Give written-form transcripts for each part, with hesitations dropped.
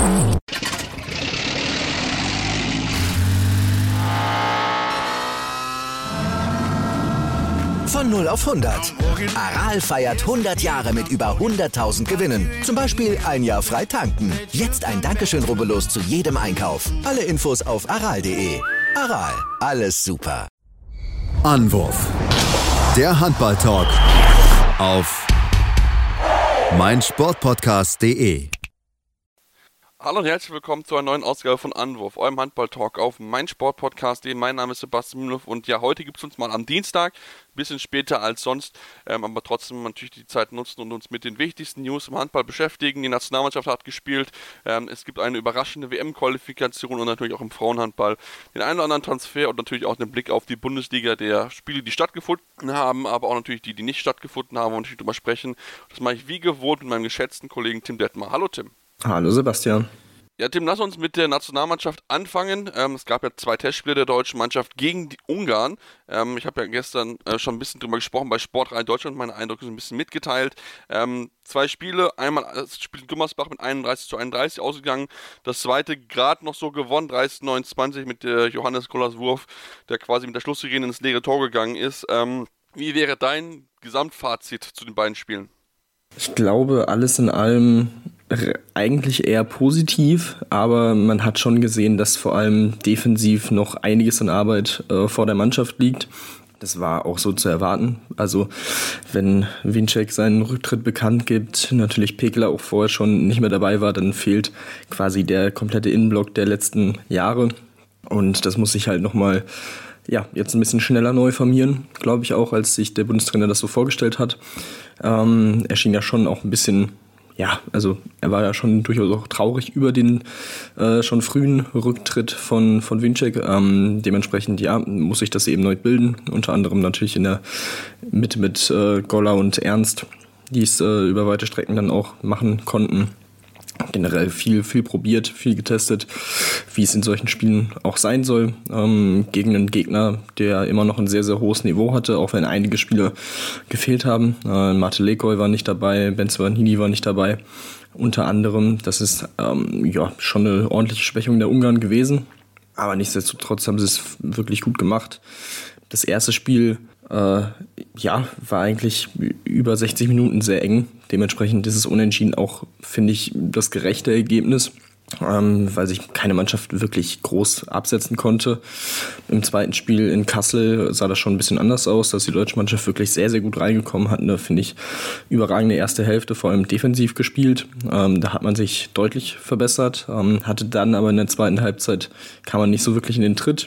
Von 0 auf 100. Aral feiert 100 Jahre mit über 100.000 Gewinnen. Zum Beispiel ein Jahr frei tanken. Jetzt ein Dankeschön, rubbellos zu jedem Einkauf. Alle Infos auf aral.de. Aral, alles super. Anwurf. Der Handball-Talk auf meinsportpodcast.de. Hallo und herzlich willkommen zu einer neuen Ausgabe von Anwurf, eurem Handball-Talk auf meinsportpodcast.de. Mein Name ist Sebastian Mühlenhoff und ja, heute gibt es uns mal am Dienstag, ein bisschen später als sonst, aber trotzdem natürlich die Zeit nutzen und uns mit den wichtigsten News im Handball beschäftigen. Die Nationalmannschaft hat gespielt, es gibt eine überraschende WM-Qualifikation und natürlich auch im Frauenhandball den einen oder anderen Transfer und natürlich auch den Blick auf die Bundesliga der Spiele, die stattgefunden haben, aber auch natürlich die nicht stattgefunden haben und natürlich darüber sprechen. Das mache ich wie gewohnt mit meinem geschätzten Kollegen Tim Detmer. Hallo Tim. Hallo Sebastian. Ja, Tim, lass uns mit der Nationalmannschaft anfangen. Es gab ja 2 Testspiele der deutschen Mannschaft gegen die Ungarn. Ich habe ja gestern schon ein bisschen drüber gesprochen bei Sportrein Deutschland, meine Eindrücke so ein bisschen mitgeteilt. 2 Spiele, einmal das Spiel in Gummersbach mit 31:31 ausgegangen, das zweite gerade noch so gewonnen, 30:29 mit Johannes Gollers Wurf, der quasi mit der Schlusssirene ins leere Tor gegangen ist. Wie wäre dein Gesamtfazit zu den beiden Spielen? Ich glaube, alles in allem eigentlich eher positiv, aber man hat schon gesehen, dass vor allem defensiv noch einiges an Arbeit vor der Mannschaft liegt. Das war auch so zu erwarten. Also wenn Winczek seinen Rücktritt bekannt gibt, natürlich Pekela auch vorher schon nicht mehr dabei war, dann fehlt quasi der komplette Innenblock der letzten Jahre. Und das muss sich halt nochmal jetzt ein bisschen schneller neu formieren, glaube ich auch, als sich der Bundestrainer das so vorgestellt hat. Er schien ja schon auch ein bisschen, also er war ja schon durchaus auch traurig über den schon frühen Rücktritt von Winczek. Dementsprechend, muss sich das eben neu bilden. Unter anderem natürlich in der Mitte mit Goller und Ernst, die es über weite Strecken dann auch machen konnten. Generell viel probiert, viel getestet, wie es in solchen Spielen auch sein soll. Gegen einen Gegner, der immer noch ein sehr, sehr hohes Niveau hatte, auch wenn einige Spieler gefehlt haben. Mate Lekoi war nicht dabei, Ben Svanini war nicht dabei. Unter anderem, das ist schon eine ordentliche Schwächung der Ungarn gewesen. Aber nichtsdestotrotz haben sie es wirklich gut gemacht. Das erste Spiel war eigentlich über 60 Minuten sehr eng. Dementsprechend ist es unentschieden auch, finde ich, das gerechte Ergebnis, weil sich keine Mannschaft wirklich groß absetzen konnte. Im zweiten Spiel in Kassel sah das schon ein bisschen anders aus, dass die deutsche Mannschaft wirklich sehr, sehr gut reingekommen hat. Eine, finde ich, überragende erste Hälfte, vor allem defensiv gespielt. Da hat man sich deutlich verbessert, hatte dann aber in der zweiten Halbzeit, kam man nicht so wirklich in den Tritt.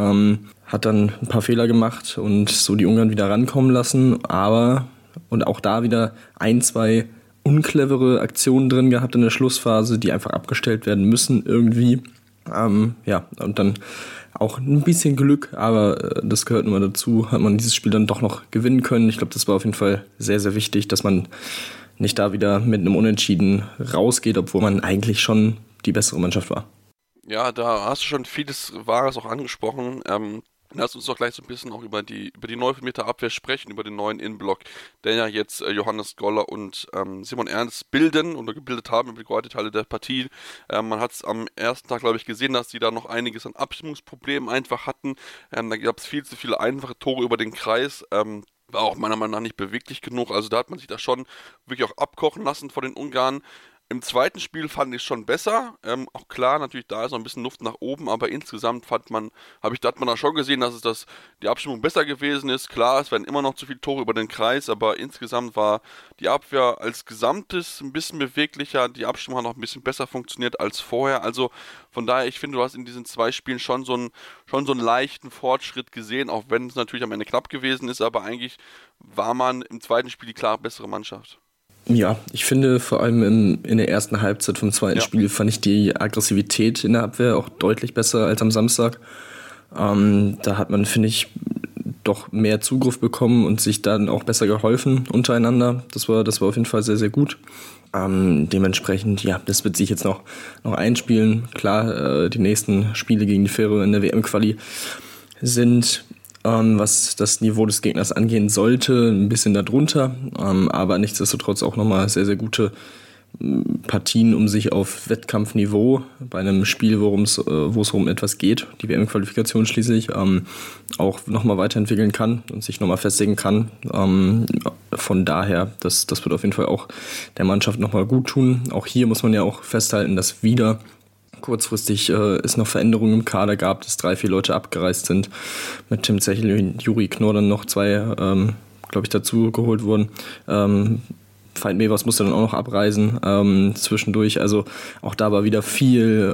Hat dann ein paar Fehler gemacht und so die Ungarn wieder rankommen lassen, und auch da wieder 1-2 unclevere Aktionen drin gehabt in der Schlussphase, die einfach abgestellt werden müssen irgendwie. Und dann auch ein bisschen Glück, aber das gehört nun mal dazu, hat man dieses Spiel dann doch noch gewinnen können. Ich glaube, das war auf jeden Fall sehr, sehr wichtig, dass man nicht da wieder mit einem Unentschieden rausgeht, obwohl man eigentlich schon die bessere Mannschaft war. Ja, da hast du schon vieles Wahres auch angesprochen. Lass uns doch gleich so ein bisschen auch über die neu formierte Abwehr sprechen, über den neuen Innenblock, den ja jetzt Johannes Goller und Simon Ernst bilden oder gebildet haben über die weite Teile der Partie. Man hat es am ersten Tag, glaube ich, gesehen, dass die da noch einiges an Abstimmungsproblemen einfach hatten. Da gab es viel zu viele einfache Tore über den Kreis. War auch meiner Meinung nach nicht beweglich genug. Also da hat man sich da schon wirklich auch abkochen lassen vor den Ungarn. Im zweiten Spiel fand ich es schon besser. Auch klar, natürlich, da ist noch ein bisschen Luft nach oben, aber insgesamt hat man da schon gesehen, dass die Abstimmung besser gewesen ist. Klar, es werden immer noch zu viele Tore über den Kreis, aber insgesamt war die Abwehr als Gesamtes ein bisschen beweglicher. Die Abstimmung hat noch ein bisschen besser funktioniert als vorher. Also von daher, ich finde, du hast in diesen 2 Spielen schon so einen leichten Fortschritt gesehen, auch wenn es natürlich am Ende knapp gewesen ist, aber eigentlich war man im zweiten Spiel die klar bessere Mannschaft. Ja, ich finde vor allem in der ersten Halbzeit vom zweiten Spiel fand ich die Aggressivität in der Abwehr auch deutlich besser als am Samstag. Da hat man, finde ich, doch mehr Zugriff bekommen und sich dann auch besser geholfen untereinander. Das war auf jeden Fall sehr, sehr gut. Dementsprechend, das wird sich jetzt noch einspielen. Klar, die nächsten Spiele gegen die Färöer in der WM-Quali sind, was das Niveau des Gegners angehen sollte, ein bisschen darunter, aber nichtsdestotrotz auch nochmal sehr, sehr gute Partien, um sich auf Wettkampfniveau bei einem Spiel, wo es um etwas geht, die WM-Qualifikation schließlich, auch nochmal weiterentwickeln kann und sich nochmal festigen kann. Von daher, das wird auf jeden Fall auch der Mannschaft nochmal gut tun. Auch hier muss man ja auch festhalten, dass wieder kurzfristig es noch Veränderungen im Kader gab, dass 3-4 Leute abgereist sind. Mit Tim Zechel und Juri Knorr dann noch 2, glaube ich, dazu geholt wurden. Veit Mevers musste dann auch noch abreisen zwischendurch. Also auch da war wieder viel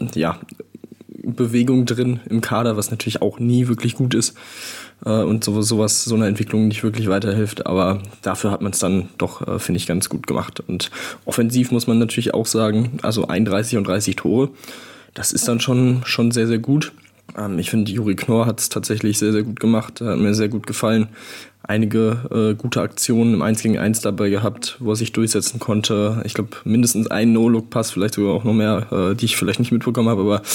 Bewegung drin im Kader, was natürlich auch nie wirklich gut ist und so eine Entwicklung nicht wirklich weiterhilft. Aber dafür hat man es dann doch, finde ich, ganz gut gemacht. Und offensiv muss man natürlich auch sagen, also 31 und 30 Tore, das ist dann schon sehr, sehr gut. Ich finde, Juri Knorr hat es tatsächlich sehr, sehr gut gemacht, hat mir sehr gut gefallen. Einige gute Aktionen im 1 gegen 1 dabei gehabt, wo er sich durchsetzen konnte. Ich glaube, mindestens einen No-Look-Pass, vielleicht sogar auch noch mehr, die ich vielleicht nicht mitbekommen habe, aber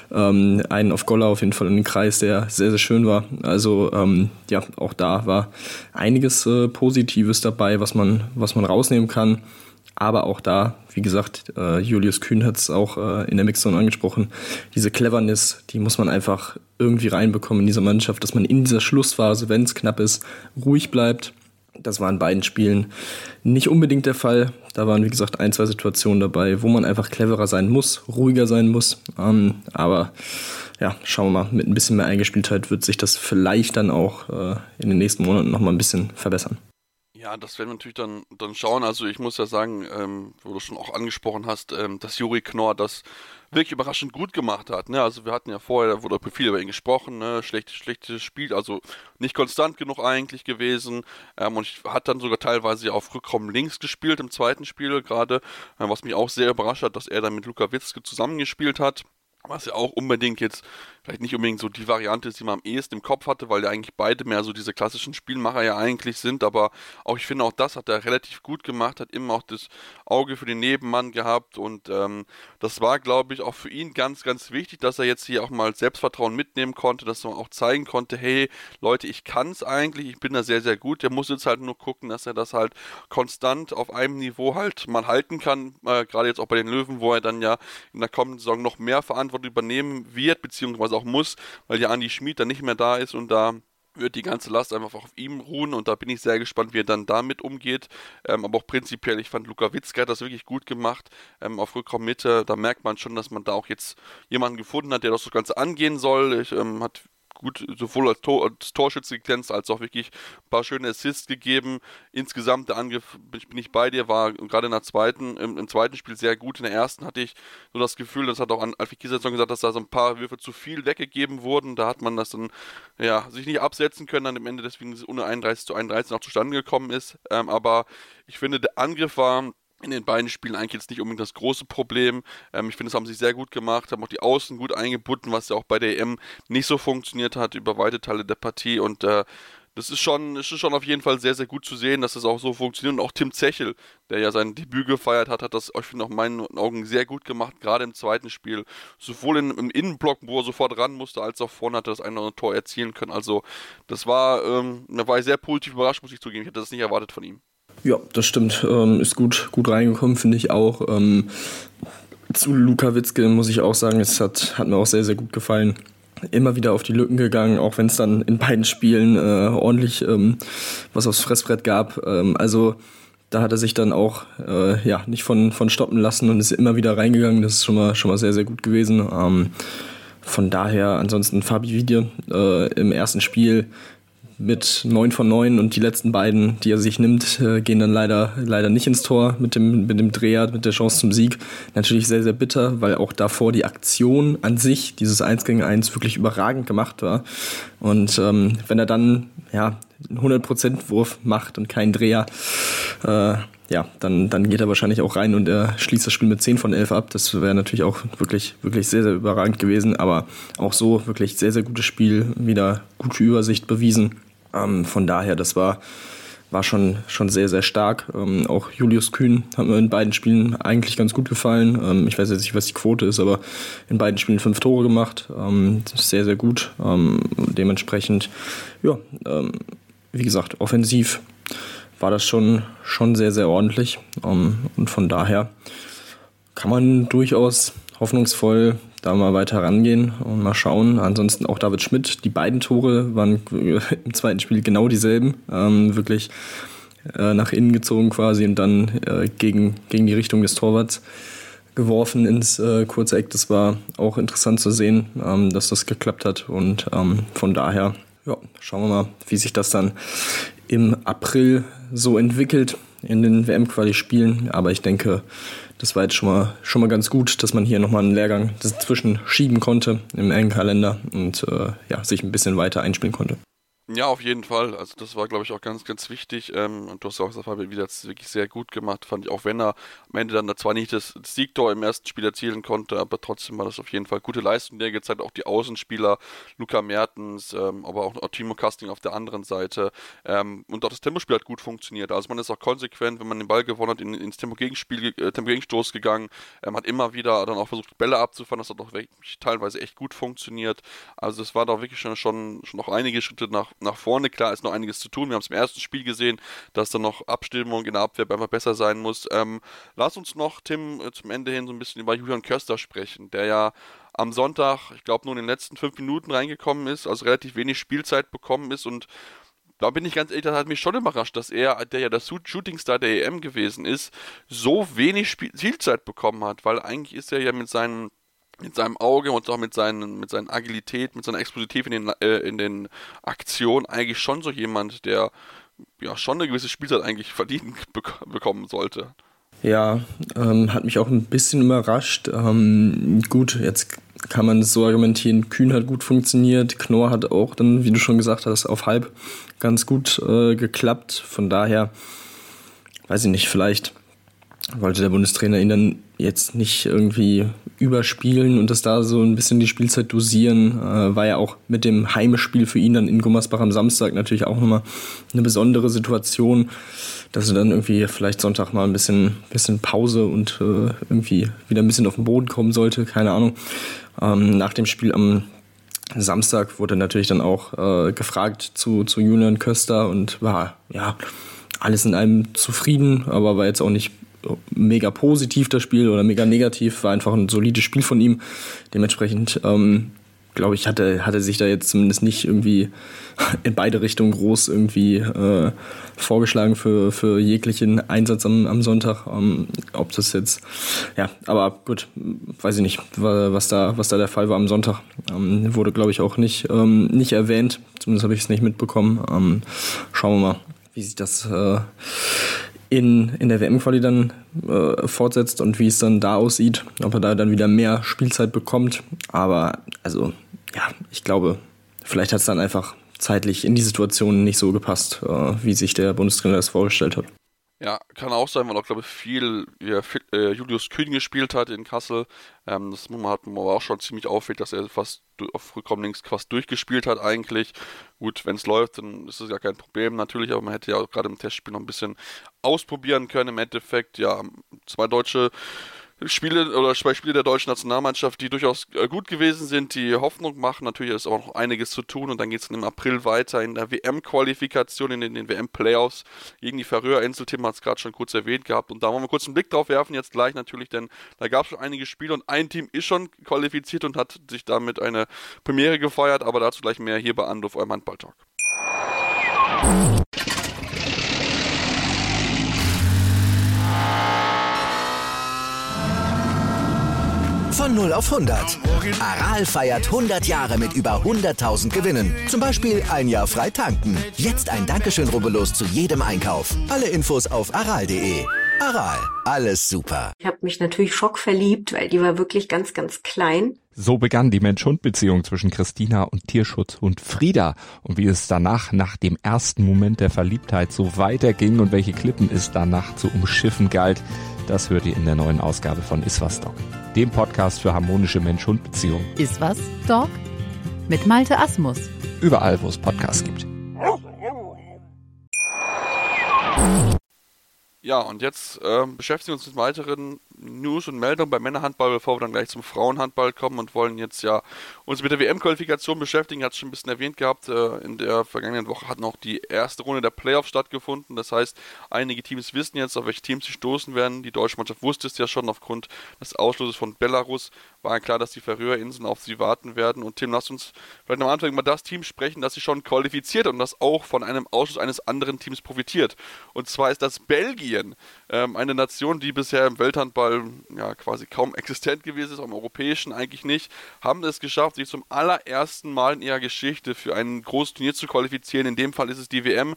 einen auf Goller auf jeden Fall in den Kreis, der sehr, sehr schön war. Also auch da war einiges Positives dabei, was man rausnehmen kann. Aber auch da, wie gesagt, Julius Kühn hat es auch in der Mixzone angesprochen, diese Cleverness, die muss man einfach irgendwie reinbekommen in dieser Mannschaft, dass man in dieser Schlussphase, wenn es knapp ist, ruhig bleibt. Das war in beiden Spielen nicht unbedingt der Fall. Da waren, wie gesagt, 1, 2 Situationen dabei, wo man einfach cleverer sein muss, ruhiger sein muss. Aber ja, schauen wir mal, mit ein bisschen mehr Eingespieltheit wird sich das vielleicht dann auch in den nächsten Monaten nochmal ein bisschen verbessern. Ja, das werden wir natürlich dann schauen. Also ich muss ja sagen, wo du schon auch angesprochen hast, dass Juri Knorr das wirklich überraschend gut gemacht hat. Ne? Also wir hatten ja vorher, da wurde viel über ihn gesprochen, ne? Schlechtes Spiel, also nicht konstant genug eigentlich gewesen. Und hat dann sogar teilweise auf Rückraum links gespielt im zweiten Spiel gerade, was mich auch sehr überrascht hat, dass er dann mit Luka Witzke zusammengespielt hat. Was ja auch unbedingt jetzt, vielleicht nicht unbedingt so die Variante ist, die man am ehesten im Kopf hatte, weil ja eigentlich beide mehr so diese klassischen Spielmacher ja eigentlich sind, aber auch ich finde auch das hat er relativ gut gemacht, hat immer auch das Auge für den Nebenmann gehabt und das war, glaube ich, auch für ihn ganz, ganz wichtig, dass er jetzt hier auch mal Selbstvertrauen mitnehmen konnte, dass er auch zeigen konnte, hey, Leute, ich kann es eigentlich, ich bin da sehr, sehr gut, der muss jetzt halt nur gucken, dass er das halt konstant auf einem Niveau halt mal halten kann, gerade jetzt auch bei den Löwen, wo er dann ja in der kommenden Saison noch mehr Verantwortung übernehmen wird, beziehungsweise auch muss, weil ja Andi Schmid dann nicht mehr da ist und da wird die ganze Last einfach auf ihm ruhen und da bin ich sehr gespannt, wie er dann damit umgeht, aber auch prinzipiell, ich fand Luka Witzke hat das wirklich gut gemacht, auf Rückraummitte, da merkt man schon, dass man da auch jetzt jemanden gefunden hat, der das Ganze angehen soll, hat gut sowohl als Torschütze geglänzt, als auch wirklich ein paar schöne Assists gegeben. Insgesamt der Angriff, bin ich bei dir, war gerade im zweiten Spiel sehr gut. In der ersten hatte ich so das Gefühl, das hat auch Alfred Gislason gesagt, dass da so ein paar Würfe zu viel weggegeben wurden. Da hat man das dann sich nicht absetzen können, dann am Ende deswegen dieses ohne 31:31 noch zustande gekommen ist. Aber ich finde, der Angriff war in den beiden Spielen eigentlich jetzt nicht unbedingt das große Problem. Ich finde, das haben sie sehr gut gemacht, haben auch die Außen gut eingebunden, was ja auch bei der EM nicht so funktioniert hat über weite Teile der Partie und das ist schon auf jeden Fall sehr, sehr gut zu sehen, dass das auch so funktioniert. Und auch Tim Zechel, der ja sein Debüt gefeiert hat, hat das, ich finde, auch in meinen Augen sehr gut gemacht, gerade im zweiten Spiel. Sowohl im Innenblock, wo er sofort ran musste, als auch vorne hat er das eine oder andere Tor erzielen können. Also das war ich sehr positiv überrascht, muss ich zugeben. Ich hätte das nicht erwartet von ihm. Ja, das stimmt. Ist gut reingekommen, finde ich auch. Zu Luka Witzke muss ich auch sagen, es hat mir auch sehr, sehr gut gefallen. Immer wieder auf die Lücken gegangen, auch wenn es dann in beiden Spielen ordentlich was aufs Fressbrett gab. Also da hat er sich dann auch nicht von stoppen lassen und ist immer wieder reingegangen. Das ist schon mal sehr, sehr gut gewesen. Von daher ansonsten Fabi Wiede im ersten Spiel mit 9 von 9 und die letzten beiden, die er sich nimmt, gehen dann leider nicht ins Tor mit dem Dreher, mit der Chance zum Sieg. Natürlich sehr, sehr bitter, weil auch davor die Aktion an sich, dieses 1 gegen 1, wirklich überragend gemacht war. Und wenn er dann einen 100% Wurf macht und keinen Dreher, dann geht er wahrscheinlich auch rein und er schließt das Spiel mit 10 von 11 ab. Das wäre natürlich auch wirklich, wirklich sehr, sehr überragend gewesen. Aber auch so wirklich sehr, sehr gutes Spiel, wieder gute Übersicht bewiesen. Von daher, das war schon sehr, sehr stark. Auch Julius Kühn hat mir in beiden Spielen eigentlich ganz gut gefallen. Ich weiß jetzt nicht, was die Quote ist, aber in beiden Spielen 5 Tore gemacht. Das ist sehr, sehr gut. Dementsprechend, wie gesagt, offensiv war das schon sehr, sehr ordentlich. Und von daher kann man durchaus hoffnungsvoll da mal weiter rangehen und mal schauen. Ansonsten auch David Schmidt. Die beiden Tore waren im zweiten Spiel genau dieselben. Wirklich nach innen gezogen quasi und dann gegen die Richtung des Torwarts geworfen ins kurze Eck. Das war auch interessant zu sehen, dass das geklappt hat. Und von daher schauen wir mal, wie sich das dann im April so entwickelt in den WM-Quali-Spielen. Aber ich denke, das war jetzt schon mal ganz gut, dass man hier nochmal einen Lehrgang dazwischen schieben konnte im engen Kalender und sich ein bisschen weiter einspielen konnte. Ja, auf jeden Fall. Also das war, glaube ich, auch ganz, ganz wichtig. Und du hast auch gesagt, Fabian, wieder das wirklich sehr gut gemacht, fand ich. Auch wenn er am Ende dann zwar nicht das Siegtor im ersten Spiel erzielen konnte, aber trotzdem war das auf jeden Fall gute Leistung, die er gezeigt hat. Auch die Außenspieler, Luca Mertens, aber auch Timo Kasting auf der anderen Seite. Und auch das Tempospiel hat gut funktioniert. Also man ist auch konsequent, wenn man den Ball gewonnen hat, ins Tempo-Gegenstoß gegangen. Hat immer wieder dann auch versucht, Bälle abzufahren. Das hat auch wirklich teilweise echt gut funktioniert. Also es war doch wirklich schon noch einige Schritte nach vorne. Klar ist noch einiges zu tun. Wir haben es im ersten Spiel gesehen, dass dann noch Abstimmung in der Abwehr einfach besser sein muss. Lass uns noch, Tim, zum Ende hin so ein bisschen über Julian Köster sprechen, der ja am Sonntag, ich glaube, nur in den letzten 5 Minuten reingekommen ist, also relativ wenig Spielzeit bekommen ist und da bin ich ganz ehrlich, das hat mich schon überrascht, dass er, der ja der Shootingstar der EM gewesen ist, so wenig Spielzeit bekommen hat, weil eigentlich ist er ja mit seinem Auge und auch mit seiner Agilität, mit seiner Explosivität in den Aktionen eigentlich schon so jemand, der ja schon eine gewisse Spielzeit eigentlich verdient bekommen sollte. Ja, hat mich auch ein bisschen überrascht. Gut, jetzt kann man es so argumentieren, Kühn hat gut funktioniert, Knorr hat auch dann, wie du schon gesagt hast, auf halb ganz gut geklappt. Von daher, weiß ich nicht, vielleicht wollte der Bundestrainer ihn dann jetzt nicht irgendwie überspielen und das da so ein bisschen die Spielzeit dosieren. War ja auch mit dem Heimspiel für ihn dann in Gummersbach am Samstag natürlich auch nochmal eine besondere Situation, dass er dann irgendwie vielleicht Sonntag mal ein bisschen Pause und irgendwie wieder ein bisschen auf den Boden kommen sollte, keine Ahnung. Nach dem Spiel am Samstag wurde natürlich dann auch gefragt zu Julian Köster und war ja alles in allem zufrieden, aber war jetzt auch nicht mega positiv das Spiel oder mega negativ, war einfach ein solides Spiel von ihm. Dementsprechend, glaube ich, hat er sich da jetzt zumindest nicht irgendwie in beide Richtungen groß irgendwie vorgeschlagen für jeglichen Einsatz am Sonntag. Ob das jetzt, ja, aber gut, weiß ich nicht, was da der Fall war am Sonntag. Wurde, glaube ich, auch nicht erwähnt, zumindest habe ich es nicht mitbekommen. Schauen wir mal, wie sich das in der WM-Quali dann fortsetzt und wie es dann da aussieht, ob er da dann wieder mehr Spielzeit bekommt. Aber also, ja, ich glaube, vielleicht hat es dann einfach zeitlich in die Situation nicht so gepasst, wie sich der Bundestrainer das vorgestellt hat. Ja, kann auch sein, weil auch, glaube ich, viel Julius Kühn gespielt hat in Kassel. Das hat man aber auch schon ziemlich auffällt, dass er fast auf Rückraum links fast durchgespielt hat eigentlich. Gut, wenn es läuft, dann ist das ja kein Problem natürlich, aber man hätte ja auch gerade im Testspiel noch ein bisschen ausprobieren können. Im Endeffekt, ja, 2 Spiele der deutschen Nationalmannschaft, die durchaus gut gewesen sind, die Hoffnung machen. Natürlich ist auch noch einiges zu tun und dann geht es im April weiter in der WM-Qualifikation, in den WM-Playoffs gegen die Färöerinseln. Tim hat es gerade schon kurz erwähnt gehabt und da wollen wir kurz einen Blick drauf werfen, jetzt gleich natürlich, denn da gab es schon einige Spiele und ein Team ist schon qualifiziert und hat sich damit eine Premiere gefeiert, aber dazu gleich mehr hier bei Anruf, eurem Handball-Talk. Von 0 auf 100. Aral feiert 100 Jahre mit über 100.000 Gewinnen. Zum Beispiel ein Jahr frei tanken. Jetzt ein Dankeschön, rubbellos zu jedem Einkauf. Alle Infos auf aral.de. Aral, alles super. Ich habe mich natürlich schockverliebt, weil die war wirklich ganz, ganz klein. So begann die Mensch-Hund-Beziehung zwischen Christina und Tierschutzhund Frieda. Und wie es danach, nach dem ersten Moment der Verliebtheit, so weiterging und welche Klippen es danach zu umschiffen galt, das hört ihr in der neuen Ausgabe von Iswas Dog, dem Podcast für harmonische Mensch-Hund-Beziehungen. Iswas Dog mit Malte Asmus. Überall, wo es Podcasts gibt. Ja, und jetzt beschäftigen wir uns mit weiteren News und Meldung beim Männerhandball, bevor wir dann gleich zum Frauenhandball kommen und wollen jetzt ja uns mit der WM-Qualifikation beschäftigen. Hat es schon ein bisschen erwähnt gehabt, in der vergangenen Woche hat noch die erste Runde der Playoffs stattgefunden. Das heißt, einige Teams wissen jetzt, auf welche Teams sie stoßen werden. Die deutsche Mannschaft wusste es ja schon aufgrund des Ausschlusses von Belarus. War klar, dass die Färöerinseln auf sie warten werden. Und Tim, lass uns vielleicht am Anfang mal das Team sprechen, das sich schon qualifiziert und das auch von einem Ausschluss eines anderen Teams profitiert. Und zwar ist das Belgien, eine Nation, die bisher im Welthandball ja quasi kaum existent gewesen ist, am europäischen eigentlich nicht, haben es geschafft, sich zum allerersten Mal in ihrer Geschichte für ein großes Turnier zu qualifizieren. In dem Fall ist es die WM.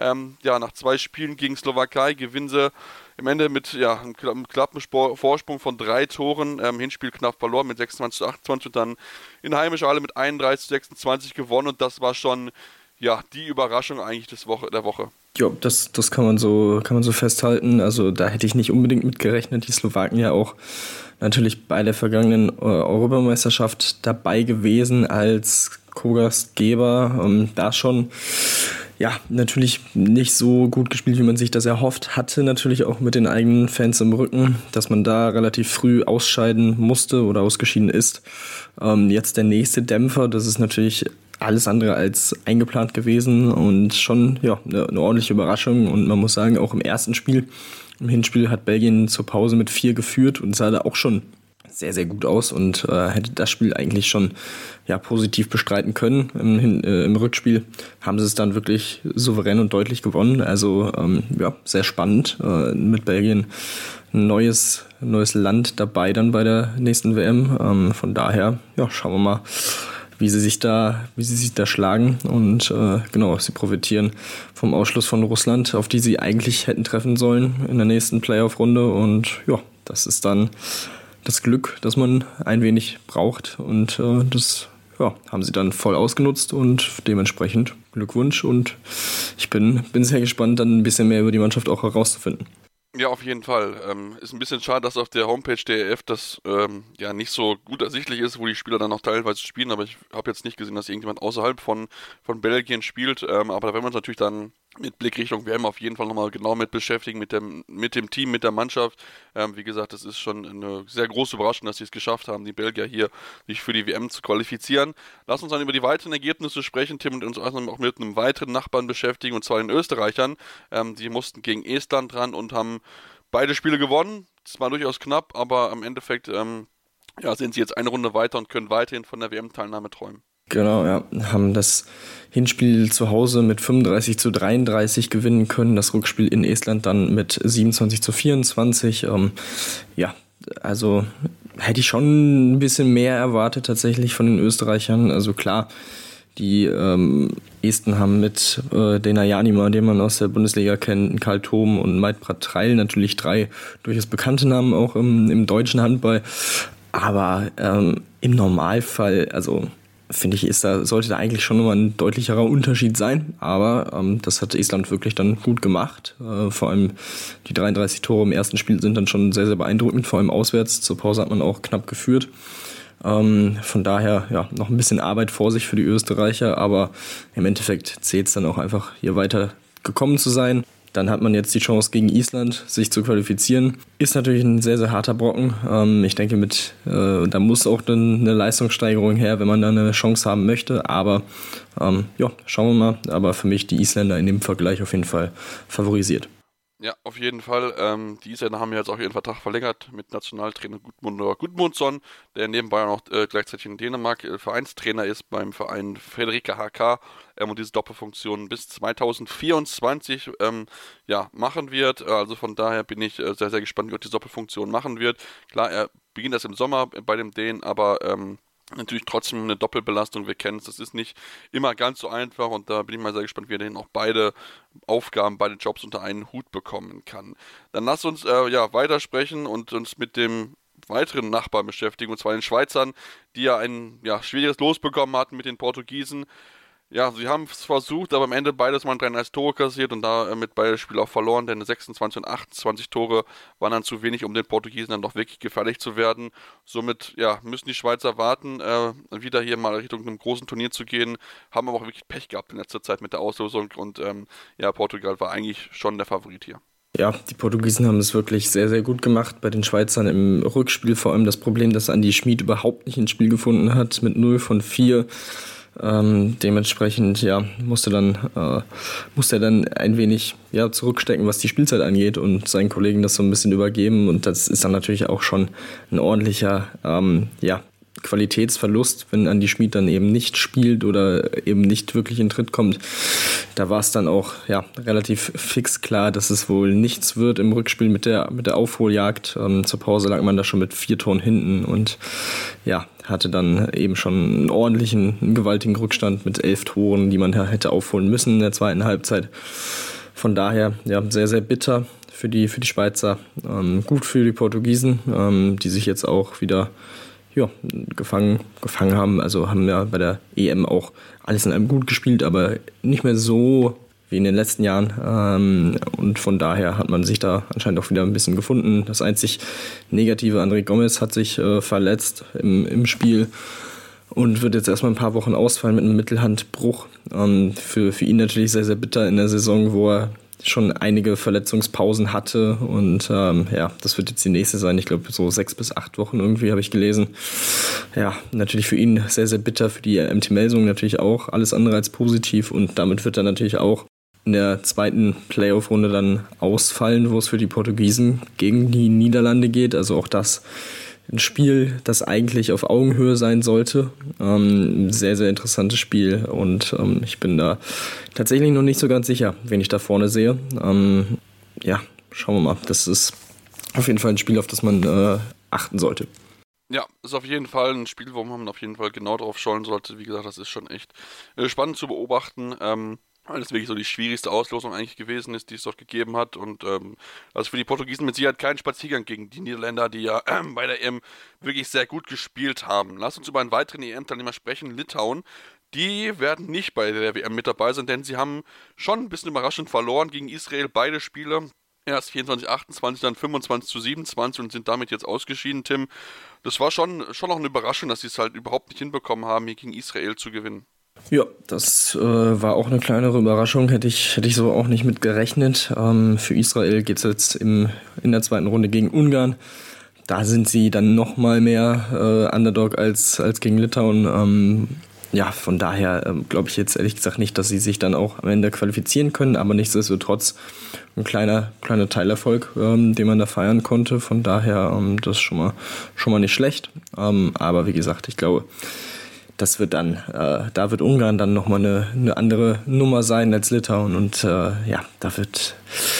Nach 2 Spielen gegen Slowakei gewinnen sie im Ende mit einem knappen Vorsprung von 3 Toren. Hinspiel knapp verloren mit 26:28 und dann in heimischer Halle mit 31:26 gewonnen. Und das war schon die Überraschung eigentlich der Woche. Ja, das kann man so festhalten. Also da hätte ich nicht unbedingt mit gerechnet. Die Slowaken ja auch natürlich bei der vergangenen Europameisterschaft dabei gewesen als Co-Gastgeber. Da schon natürlich nicht so gut gespielt, wie man sich das erhofft hatte. Natürlich auch mit den eigenen Fans im Rücken, dass man da relativ früh ausscheiden musste oder ausgeschieden ist. Jetzt der nächste Dämpfer, das ist natürlich alles andere als eingeplant gewesen und schon eine ordentliche Überraschung. Und man muss sagen, auch im ersten Spiel, im Hinspiel hat Belgien zur Pause mit 4 geführt und sah da auch schon sehr, sehr gut aus und hätte das Spiel eigentlich schon positiv bestreiten können. Im Rückspiel haben sie es dann wirklich souverän und deutlich gewonnen. Also sehr spannend, mit Belgien ein neues Land dabei dann bei der nächsten WM. Von daher schauen wir mal, wie sie sich da schlagen und sie profitieren vom Ausschluss von Russland, auf die sie eigentlich hätten treffen sollen in der nächsten Playoff-Runde und das ist dann das Glück, das man ein wenig braucht und das haben sie dann voll ausgenutzt und dementsprechend Glückwunsch und ich bin sehr gespannt, dann ein bisschen mehr über die Mannschaft auch herauszufinden. Ja, auf jeden Fall. Ist ein bisschen schade, dass auf der Homepage der EF das nicht so gut ersichtlich ist, wo die Spieler dann noch teilweise spielen, aber ich habe jetzt nicht gesehen, dass irgendjemand außerhalb von Belgien spielt, aber da werden wir uns natürlich dann mit Blick Richtung WM auf jeden Fall nochmal genau mit beschäftigen, mit dem Team, mit der Mannschaft. Wie gesagt, das ist schon eine sehr große Überraschung, dass sie es geschafft haben, die Belgier hier sich für die WM zu qualifizieren. Lass uns dann über die weiteren Ergebnisse sprechen, Tim, und uns auch mit einem weiteren Nachbarn beschäftigen, und zwar den Österreichern. Die mussten gegen Estland ran und haben beide Spiele gewonnen. Das war durchaus knapp, aber im Endeffekt sind sie jetzt eine Runde weiter und können weiterhin von der WM-Teilnahme träumen. Genau, haben das Hinspiel zu Hause mit 35:33 gewinnen können, das Rückspiel in Estland dann mit 27:24. Also hätte ich schon ein bisschen mehr erwartet tatsächlich von den Österreichern. Also klar, die Esten haben mit Dena Janima, den man aus der Bundesliga kennt, Karl Thom und Maidprat Treil natürlich 3 durchaus bekannte Namen auch im deutschen Handball. Aber im Normalfall, also finde ich, sollte da eigentlich schon nochmal ein deutlicherer Unterschied sein. Aber das hat Estland wirklich dann gut gemacht. Vor allem die 33 Tore im ersten Spiel sind dann schon sehr, sehr beeindruckend. Vor allem auswärts. Zur Pause hat man auch knapp geführt. Von daher noch ein bisschen Arbeit vor sich für die Österreicher. Aber im Endeffekt zählt es dann auch einfach, hier weiter gekommen zu sein. Dann hat man jetzt die Chance gegen Island, sich zu qualifizieren. Ist natürlich ein sehr, sehr harter Brocken. Ich denke, da muss auch dann eine Leistungssteigerung her, wenn man da eine Chance haben möchte. Aber schauen wir mal. Aber für mich die Isländer in dem Vergleich auf jeden Fall favorisiert. Ja, auf jeden Fall. Die Isländer haben jetzt auch ihren Vertrag verlängert mit Nationaltrainer Gudmundsson, der nebenbei auch gleichzeitig in Dänemark Vereinstrainer ist beim Verein Fredrika HK und diese Doppelfunktion bis 2024 machen wird. Also von daher bin ich sehr, sehr gespannt, wie auch diese Doppelfunktion machen wird. Klar, er beginnt erst im Sommer bei dem Dänen, aber natürlich trotzdem eine Doppelbelastung, wir kennen es, das ist nicht immer ganz so einfach und da bin ich mal sehr gespannt, wie er denn auch beide Aufgaben, beide Jobs unter einen Hut bekommen kann. Dann lass uns weitersprechen und uns mit dem weiteren Nachbarn beschäftigen, und zwar den Schweizern, die ja ein schwieriges Los bekommen hatten mit den Portugiesen. Ja, sie haben es versucht, aber am Ende beides mal 33 Tore kassiert und damit beide Spiele auch verloren, denn 26 und 28 Tore waren dann zu wenig, um den Portugiesen dann doch wirklich gefährlich zu werden. Somit müssen die Schweizer warten, wieder hier mal Richtung einem großen Turnier zu gehen, haben aber auch wirklich Pech gehabt in letzter Zeit mit der Auslosung und Portugal war eigentlich schon der Favorit hier. Ja, die Portugiesen haben es wirklich sehr, sehr gut gemacht. Bei den Schweizern im Rückspiel vor allem das Problem, dass Andi Schmid überhaupt nicht ins Spiel gefunden hat mit 0 von 4. Dementsprechend musste er dann ein wenig zurückstecken, was die Spielzeit angeht und seinen Kollegen das so ein bisschen übergeben. Und das ist dann natürlich auch schon ein ordentlicher Qualitätsverlust, wenn Andi Schmid dann eben nicht spielt oder eben nicht wirklich in Tritt kommt. Da war es dann auch relativ fix klar, dass es wohl nichts wird im Rückspiel mit der Aufholjagd. Zur Pause lag man da schon mit 4 Toren hinten und hatte dann eben schon einen gewaltigen Rückstand mit 11 Toren, die man hätte aufholen müssen in der zweiten Halbzeit. Von daher sehr, sehr bitter für die Schweizer. Gut für die Portugiesen, die sich jetzt auch wieder gefangen haben. Also haben ja bei der EM auch alles in allem gut gespielt, aber nicht mehr so wie in den letzten Jahren. Und von daher hat man sich da anscheinend auch wieder ein bisschen gefunden. Das einzig Negative, André Gomes hat sich verletzt im Spiel und wird jetzt erstmal ein paar Wochen ausfallen mit einem Mittelhandbruch. Für ihn natürlich sehr, sehr bitter in der Saison, wo er schon einige Verletzungspausen hatte und das wird jetzt die nächste sein. Ich glaube so 6 bis 8 Wochen irgendwie habe ich gelesen. Ja, natürlich für ihn sehr, sehr bitter, für die MT Melsung natürlich auch alles andere als positiv und damit wird er natürlich auch in der zweiten Playoff-Runde dann ausfallen, wo es für die Portugiesen gegen die Niederlande geht. Also auch das ein Spiel, das eigentlich auf Augenhöhe sein sollte. Sehr, sehr interessantes Spiel und ich bin da tatsächlich noch nicht so ganz sicher, wen ich da vorne sehe. Schauen wir mal. Das ist auf jeden Fall ein Spiel, auf das man achten sollte. Ja, ist auf jeden Fall ein Spiel, wo man auf jeden Fall genau drauf schauen sollte. Wie gesagt, das ist schon echt spannend zu beobachten. Weil das wirklich so die schwierigste Auslosung eigentlich gewesen ist, die es dort gegeben hat. Und also für die Portugiesen mit Sicherheit kein Spaziergang gegen die Niederländer, die ja bei der EM wirklich sehr gut gespielt haben. Lass uns über einen weiteren EM-Teilnehmer sprechen, Litauen. Die werden nicht bei der WM mit dabei sein, denn sie haben schon ein bisschen überraschend verloren gegen Israel, beide Spiele. Erst 24-28, dann 25-27 und sind damit jetzt ausgeschieden, Tim. Das war schon noch eine Überraschung, dass sie es halt überhaupt nicht hinbekommen haben, hier gegen Israel zu gewinnen. Ja, das war auch eine kleinere Überraschung, hätte ich so auch nicht mit gerechnet. Für Israel geht es jetzt in der zweiten Runde gegen Ungarn. Da sind sie dann noch mal mehr Underdog als gegen Litauen. Von daher glaube ich jetzt ehrlich gesagt nicht, dass sie sich dann auch am Ende qualifizieren können, aber nichtsdestotrotz ein kleiner Teilerfolg, den man da feiern konnte. Von daher das ist schon mal nicht schlecht. Aber wie gesagt, ich glaube, das wird dann, da wird Ungarn dann nochmal eine andere Nummer sein als Litauen und da wird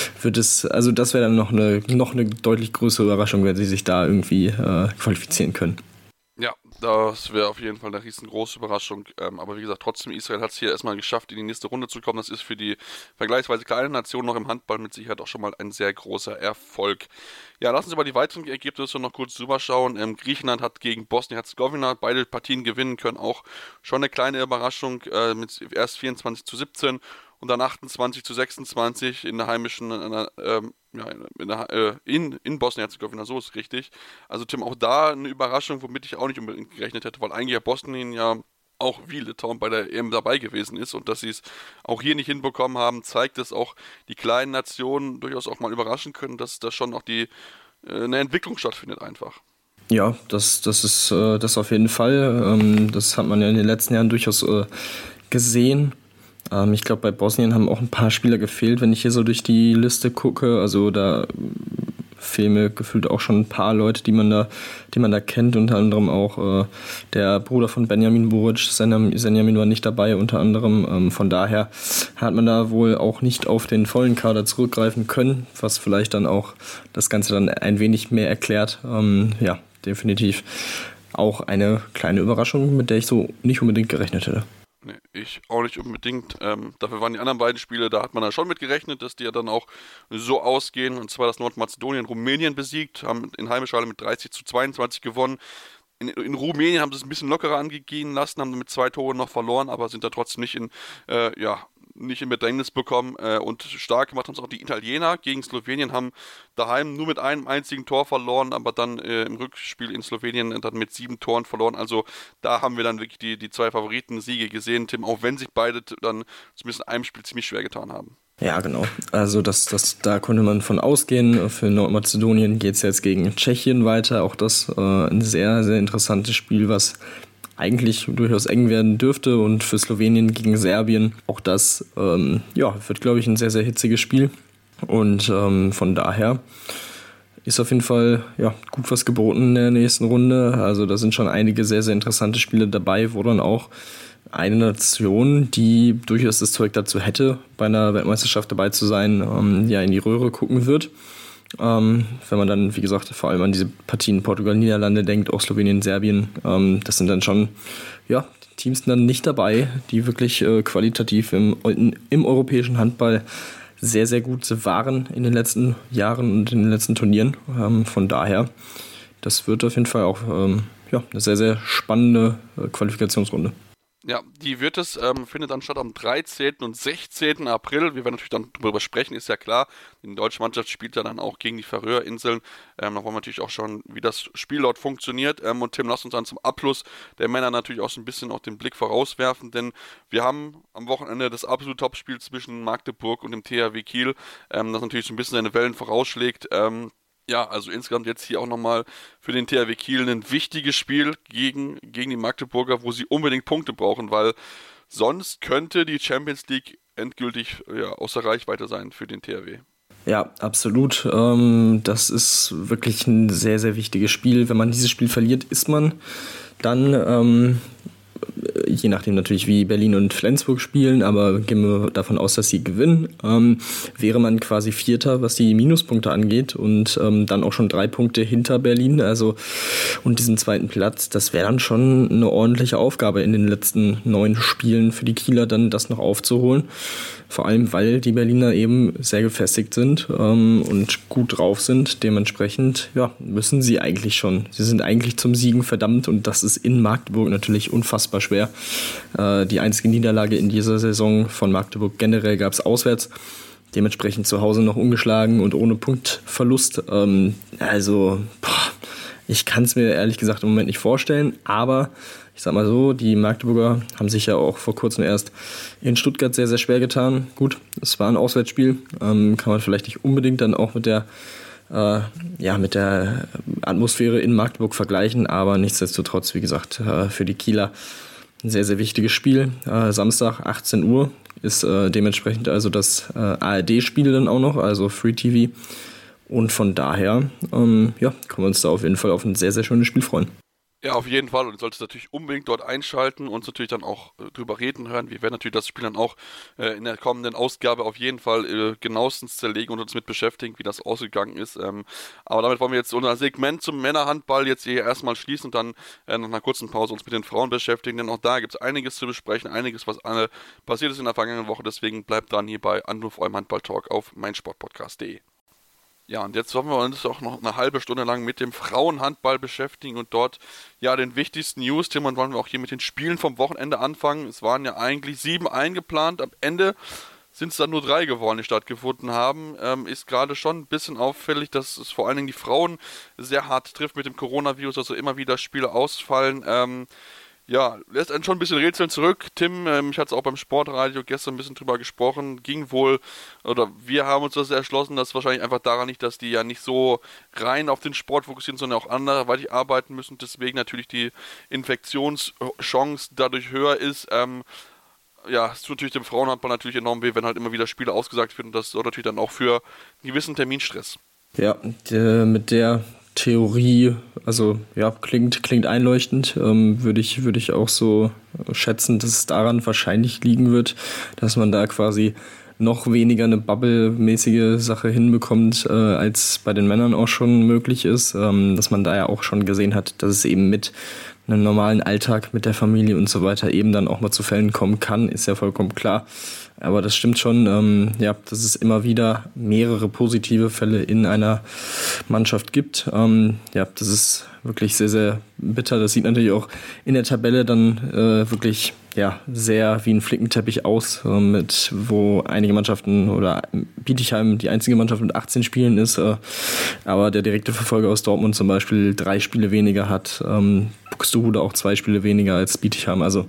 es, also das wäre dann noch eine deutlich größere Überraschung, wenn sie sich da irgendwie qualifizieren können. Ja, das wäre auf jeden Fall eine riesengroße Überraschung. Aber wie gesagt, trotzdem, Israel hat es hier erstmal geschafft, in die nächste Runde zu kommen. Das ist für die vergleichsweise kleine Nation noch im Handball mit Sicherheit auch schon mal ein sehr großer Erfolg. Ja, lassen Sie über die weiteren Ergebnisse noch kurz drüber schauen. Griechenland hat gegen Bosnien-Herzegowina beide Partien gewinnen können. Auch schon eine kleine Überraschung mit erst 24-17 und dann 28-26 in der heimischen, in Bosnien-Herzegowina, so ist richtig. Also Tim, auch da eine Überraschung, womit ich auch nicht unbedingt gerechnet hätte, weil eigentlich ja Bosnien ja auch wie Litauen bei der EM dabei gewesen ist und dass sie es auch hier nicht hinbekommen haben, zeigt, dass auch die kleinen Nationen durchaus auch mal überraschen können, dass da schon auch eine Entwicklung stattfindet einfach. Ja, das ist das auf jeden Fall. Das hat man ja in den letzten Jahren durchaus gesehen. Ich glaube, bei Bosnien haben auch ein paar Spieler gefehlt, wenn ich hier so durch die Liste gucke. Also da fehlen mir gefühlt auch schon ein paar Leute, die man da kennt. Unter anderem auch der Bruder von Benjamin Buric, Senjamin war nicht dabei unter anderem. Von daher hat man da wohl auch nicht auf den vollen Kader zurückgreifen können, was vielleicht dann auch das Ganze dann ein wenig mehr erklärt. Definitiv auch eine kleine Überraschung, mit der ich so nicht unbedingt gerechnet hätte. Nee, ich auch nicht unbedingt. Dafür waren die anderen beiden Spiele, da hat man dann schon mit gerechnet, dass die ja dann auch so ausgehen. Und zwar, dass Nordmazedonien Rumänien besiegt, haben in heimischer Halle mit 30-22 gewonnen. In Rumänien haben sie es ein bisschen lockerer angehen lassen, haben mit 2 Toren noch verloren, aber sind da trotzdem nicht in Bedrängnis bekommen. Und stark gemacht haben es auch die Italiener gegen Slowenien, haben daheim nur mit einem einzigen Tor verloren, aber dann im Rückspiel in Slowenien dann mit 7 Toren verloren. Also da haben wir dann wirklich die 2 Favoriten-Siege gesehen, Tim, auch wenn sich beide dann zumindest in einem Spiel ziemlich schwer getan haben. Ja, genau. Also da konnte man von ausgehen. Für Nordmazedonien geht es jetzt gegen Tschechien weiter. Auch das ein sehr, sehr interessantes Spiel, was eigentlich durchaus eng werden dürfte. Und für Slowenien gegen Serbien, auch das wird, glaube ich, ein sehr, sehr hitziges Spiel. Und von daher ist auf jeden Fall gut was geboten in der nächsten Runde. Also da sind schon einige sehr, sehr interessante Spiele dabei, wo dann auch eine Nation, die durchaus das Zeug dazu hätte, bei einer Weltmeisterschaft dabei zu sein, in die Röhre gucken wird. Wenn man dann, wie gesagt, vor allem an diese Partien Portugal, Niederlande denkt, auch Slowenien, Serbien, das sind dann schon Teams dann nicht dabei, die wirklich qualitativ im europäischen Handball sehr, sehr gut waren in den letzten Jahren und in den letzten Turnieren. Von daher, das wird auf jeden Fall auch eine sehr, sehr spannende Qualifikationsrunde. Ja, die findet dann statt am 13. und 16. April. Wir werden natürlich dann darüber sprechen, ist ja klar. Die deutsche Mannschaft spielt ja dann auch gegen die Färöerinseln. Da wollen wir natürlich auch schauen, wie das Spiel dort funktioniert. Und Tim, lass uns dann zum Abschluss der Männer natürlich auch so ein bisschen auch den Blick vorauswerfen, denn wir haben am Wochenende das absolute Topspiel zwischen Magdeburg und dem THW Kiel, das natürlich so ein bisschen seine Wellen vorausschlägt. Also insgesamt jetzt hier auch nochmal für den THW Kiel ein wichtiges Spiel gegen die Magdeburger, wo sie unbedingt Punkte brauchen, weil sonst könnte die Champions League endgültig außer Reichweite sein für den THW. Ja, absolut. Das ist wirklich ein sehr, sehr wichtiges Spiel. Wenn man dieses Spiel verliert, ist man dann je nachdem natürlich, wie Berlin und Flensburg spielen, aber gehen wir davon aus, dass sie gewinnen, wäre man quasi Vierter, was die Minuspunkte angeht und dann auch schon 3 Punkte hinter Berlin, und diesen zweiten Platz, das wäre dann schon eine ordentliche Aufgabe in den letzten 9 Spielen für die Kieler, dann das noch aufzuholen. Vor allem, weil die Berliner eben sehr gefestigt sind und gut drauf sind. Dementsprechend müssen sie eigentlich schon. Sie sind eigentlich zum Siegen verdammt und das ist in Magdeburg natürlich unfassbar schwer. Die einzige Niederlage in dieser Saison von Magdeburg generell gab es auswärts. Dementsprechend zu Hause noch ungeschlagen und ohne Punktverlust. Ich kann es mir ehrlich gesagt im Moment nicht vorstellen, aber ich sag mal so, die Magdeburger haben sich ja auch vor kurzem erst in Stuttgart sehr, sehr schwer getan. Gut, es war ein Auswärtsspiel, kann man vielleicht nicht unbedingt dann auch mit der Atmosphäre in Magdeburg vergleichen, aber nichtsdestotrotz, wie gesagt, für die Kieler ein sehr, sehr wichtiges Spiel. Samstag, 18 Uhr, ist dementsprechend also das ARD-Spiel dann auch noch, also Free TV. Und von daher können wir uns da auf jeden Fall auf ein sehr, sehr schönes Spiel freuen. Ja, auf jeden Fall. Und ihr solltet natürlich unbedingt dort einschalten und uns natürlich dann auch drüber reden hören. Wir werden natürlich das Spiel dann auch in der kommenden Ausgabe auf jeden Fall genauestens zerlegen und uns mit beschäftigen, wie das ausgegangen ist. Aber damit wollen wir jetzt unser Segment zum Männerhandball jetzt hier erstmal schließen und dann nach einer kurzen Pause uns mit den Frauen beschäftigen. Denn auch da gibt es einiges zu besprechen, einiges, was passiert ist in der vergangenen Woche. Deswegen bleibt dran hier bei Anruf eurem Handball-Talk auf meinsportpodcast.de. Ja, und jetzt wollen wir uns auch noch eine halbe Stunde lang mit dem Frauenhandball beschäftigen und dort den wichtigsten News, Tim, und wollen wir auch hier mit den Spielen vom Wochenende anfangen. Es waren ja eigentlich 7 eingeplant, am Ende sind es dann nur 3 geworden, die stattgefunden haben. Ist gerade schon ein bisschen auffällig, dass es vor allen Dingen die Frauen sehr hart trifft mit dem Coronavirus, also immer wieder Spiele ausfallen. Lässt einen schon ein bisschen rätseln zurück. Tim, ich hatte es auch beim Sportradio gestern ein bisschen drüber gesprochen, wir haben uns das erschlossen, dass wahrscheinlich einfach daran liegt, dass die ja nicht so rein auf den Sport fokussieren, sondern auch anderweitig arbeiten müssen, deswegen natürlich die Infektionschance dadurch höher ist. Es tut natürlich dem Frauenhandball natürlich enorm weh, wenn halt immer wieder Spiele ausgesagt werden und das sorgt natürlich dann auch für einen gewissen Terminstress. Ja, mit der Theorie, klingt einleuchtend, würde ich auch so schätzen, dass es daran wahrscheinlich liegen wird, dass man da quasi noch weniger eine Bubble-mäßige Sache hinbekommt, als bei den Männern auch schon möglich ist, dass man da ja auch schon gesehen hat, dass es eben mit einem normalen Alltag mit der Familie und so weiter eben dann auch mal zu Fällen kommen kann, ist ja vollkommen klar. Aber das stimmt schon, dass es immer wieder mehrere positive Fälle in einer Mannschaft gibt. Das ist wirklich sehr, sehr bitter. Das sieht natürlich auch in der Tabelle dann wirklich sehr wie ein Flickenteppich aus, wo einige Mannschaften oder Bietigheim die einzige Mannschaft mit 18 Spielen ist, aber der direkte Verfolger aus Dortmund zum Beispiel 3 Spiele weniger hat, Buxtehude auch 2 Spiele weniger als Bietigheim. Also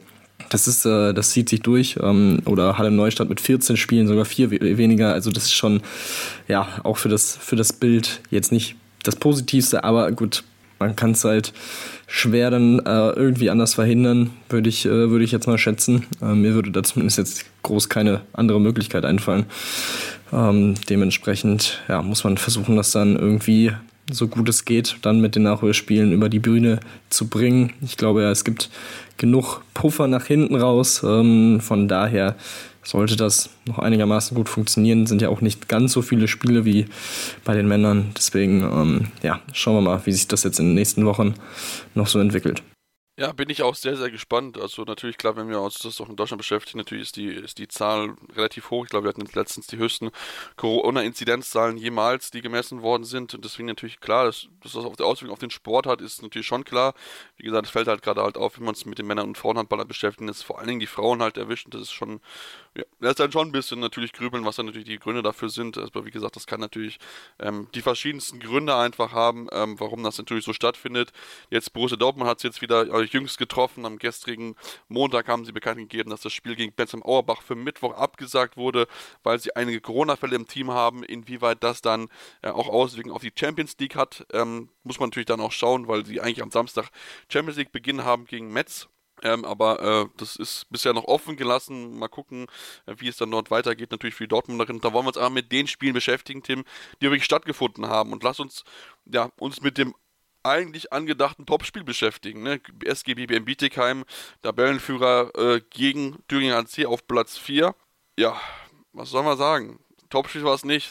das zieht sich durch. Oder Halle Neustadt mit 14 Spielen, sogar 4 weniger. Also das ist schon, ja, auch für das Bild jetzt nicht das Positivste, aber gut, man kann es halt schwer dann irgendwie anders verhindern, würde ich jetzt mal schätzen. Mir würde da zumindest jetzt groß keine andere Möglichkeit einfallen. Dementsprechend muss man versuchen, das dann irgendwie so gut es geht, dann mit den Nachholspielen über die Bühne zu bringen. Ich glaube ja, es gibt genug Puffer nach hinten raus. Von daher sollte das noch einigermaßen gut funktionieren. Sind ja auch nicht ganz so viele Spiele wie bei den Männern. Deswegen, schauen wir mal, wie sich das jetzt in den nächsten Wochen noch so entwickelt. Ja, bin ich auch sehr, sehr gespannt. Also natürlich, klar, wenn wir uns das auch in Deutschland beschäftigen, natürlich ist die Zahl relativ hoch. Ich glaube, wir hatten letztens die höchsten Corona-Inzidenzzahlen jemals, die gemessen worden sind. Und deswegen natürlich klar, dass das auch die Auswirkungen auf den Sport hat, ist natürlich schon klar. Wie gesagt, es fällt halt gerade halt auf, wenn wir uns mit den Männern- und Frauenhandballern beschäftigen, dass vor allen Dingen die Frauen halt erwischt. Das ist schon, das ist dann schon ein bisschen natürlich grübeln, was dann natürlich die Gründe dafür sind. Aber wie gesagt, das kann natürlich die verschiedensten Gründe einfach haben, warum das natürlich so stattfindet. Jetzt Borussia Dortmund hat es jetzt wieder jüngst getroffen. Am gestrigen Montag haben sie bekannt gegeben, dass das Spiel gegen Bensheim Auerbach für Mittwoch abgesagt wurde, weil sie einige Corona-Fälle im Team haben. Inwieweit das dann auch Auswirkungen auf die Champions League hat, muss man natürlich dann auch schauen, weil sie eigentlich am Samstag Champions League Beginn haben gegen Metz. Aber das ist bisher noch offen gelassen. Mal gucken, wie es dann dort weitergeht. Natürlich für die Dortmunderin. Da wollen wir uns aber mit den Spielen beschäftigen, Tim, die wirklich stattgefunden haben. Und lass uns uns mit dem eigentlich angedachten Topspiel beschäftigen. Ne? SG BBM Bietigheim, Tabellenführer gegen Thüringer HC auf Platz 4. Ja, was soll man sagen? Topspiel war es nicht.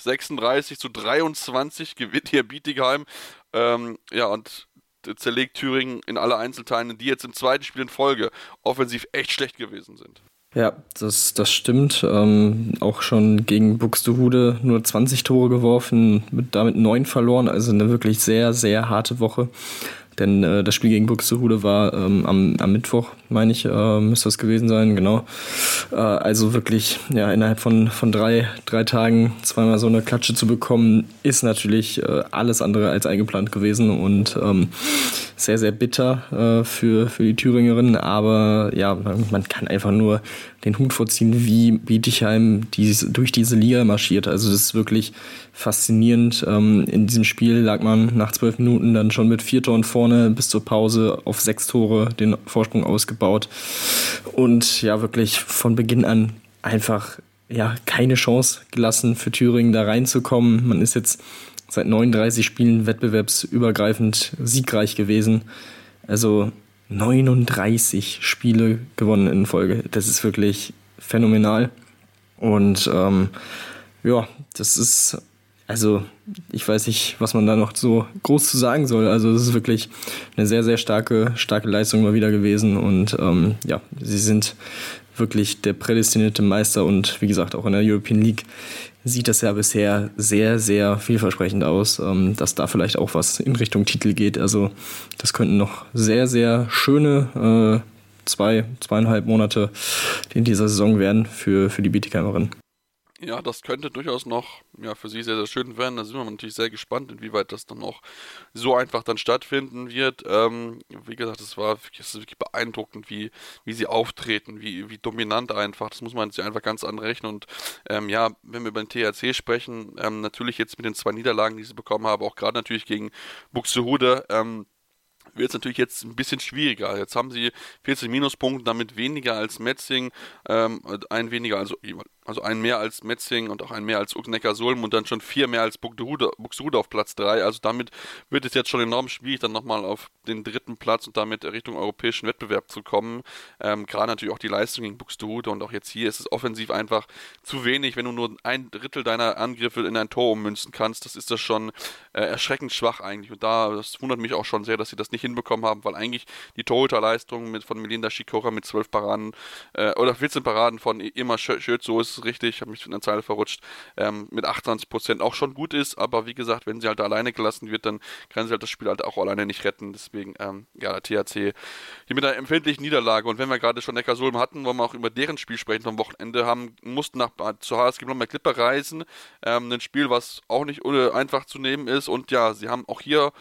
36-23 gewinnt hier Bietigheim. Und zerlegt Thüringen in alle Einzelteile, die jetzt im zweiten Spiel in Folge offensiv echt schlecht gewesen sind. Ja, das stimmt. Auch schon gegen Buxtehude nur 20 Tore geworfen, damit 9 verloren. Also eine wirklich sehr, sehr harte Woche. Denn das Spiel gegen Buxtehude war am Mittwoch, meine ich, müsste das gewesen sein, genau. Also wirklich, innerhalb von drei Tagen zweimal so eine Klatsche zu bekommen, ist natürlich alles andere als eingeplant gewesen und sehr, sehr bitter für die Thüringerinnen. Aber man kann einfach nur den Hut vorziehen, wie Bietigheim durch diese Liga marschiert. Also das ist wirklich faszinierend. In diesem Spiel lag man nach 12 Minuten dann schon mit 4 Toren vorne bis zur Pause auf 6 Tore den Vorsprung ausgebaut. Und wirklich von Beginn an einfach keine Chance gelassen für Thüringen da reinzukommen. Man ist jetzt seit 39 Spielen wettbewerbsübergreifend siegreich gewesen. Also 39 Spiele gewonnen in Folge. Das ist wirklich phänomenal. Und das ist, also ich weiß nicht, was man da noch so groß zu sagen soll. Also es ist wirklich eine sehr, sehr starke Leistung mal wieder gewesen. Und sie sind wirklich der prädestinierte Meister. Und wie gesagt, auch in der European League sieht das ja bisher sehr, sehr vielversprechend aus, dass da vielleicht auch was in Richtung Titel geht. Also das könnten noch sehr, sehr schöne 2,5 Monate in dieser Saison werden für die Bietigheimerin. Ja, das könnte durchaus noch für sie sehr, sehr schön werden. Da sind wir natürlich sehr gespannt, inwieweit das dann auch so einfach dann stattfinden wird. Wie gesagt, es ist wirklich beeindruckend, wie sie auftreten, wie dominant einfach. Das muss man sich einfach ganz anrechnen. Und wenn wir über den THC sprechen, natürlich jetzt mit den 2 Niederlagen, die sie bekommen haben, auch gerade natürlich gegen Buxtehude, wird es natürlich jetzt ein bisschen schwieriger. Jetzt haben sie 14 Minuspunkte, damit weniger als Metzing, ein weniger, also ein mehr als Metzing und auch ein mehr als Neckarsulm und dann schon 4 mehr als Buxtehude auf Platz 3. Also damit wird es jetzt schon enorm schwierig, dann nochmal auf den 3. Platz und damit Richtung europäischen Wettbewerb zu kommen. Gerade natürlich auch die Leistung gegen Buxtehude und auch jetzt hier ist es offensiv einfach zu wenig, wenn du nur 1/3 deiner Angriffe in ein Tor ummünzen kannst. Das ist das schon erschreckend schwach eigentlich. Und das wundert mich auch schon sehr, dass sie das nicht hinbekommen haben, weil eigentlich die Torhüterleistung von Melinda Schikora mit 12 Paraden oder 14 Paraden von Irma Schötz, so ist es richtig, ich habe mich in der Zeile verrutscht, mit 28% auch schon gut ist, aber wie gesagt, wenn sie halt alleine gelassen wird, dann kann sie halt das Spiel halt auch alleine nicht retten, deswegen, der THC hier mit einer empfindlichen Niederlage und wenn wir gerade schon Neckarsulm hatten, wollen wir auch über deren Spiel sprechen am Wochenende, mussten zur HSG Blomberg-Lippe reisen, ein Spiel, was auch nicht einfach zu nehmen ist und sie haben auch hier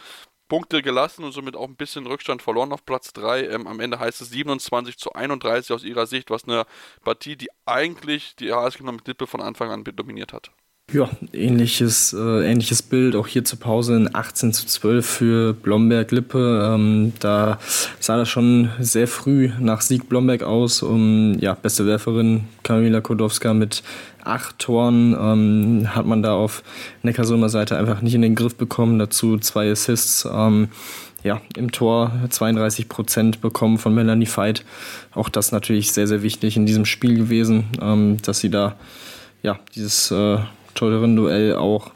Punkte gelassen und somit auch ein bisschen Rückstand verloren auf Platz 3. Am Ende heißt es 27-31 aus ihrer Sicht, was eine Partie, die eigentlich die HSG mit Lippe von Anfang an dominiert hat. Ja, ähnliches Bild, auch hier zur Pause ein 18-12 für Blomberg-Lippe. Da sah das schon sehr früh nach Sieg Blomberg aus. Beste Werferin Kamila Kodowska mit 8 Toren hat man da auf Neckarsulmer Seite einfach nicht in den Griff bekommen. Dazu 2 Assists. Im Tor 32% bekommen von Melanie Veit. Auch das natürlich sehr, sehr wichtig in diesem Spiel gewesen, dass sie da dieses Torhüterinnen-Duell auch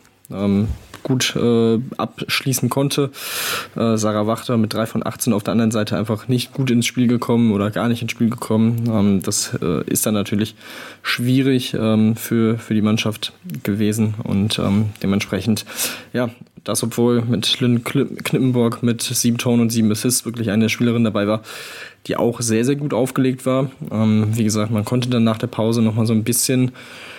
gut abschließen konnte. Sarah Wachter mit 3 von 18 auf der anderen Seite einfach nicht gut ins Spiel gekommen oder gar nicht ins Spiel gekommen. Das ist dann natürlich schwierig für die Mannschaft gewesen und dementsprechend, das obwohl mit Lynn Knippenborg mit 7 Toren und 7 Assists wirklich eine Spielerin dabei war, die auch sehr, sehr gut aufgelegt war. Wie gesagt, man konnte dann nach der Pause nochmal so ein bisschen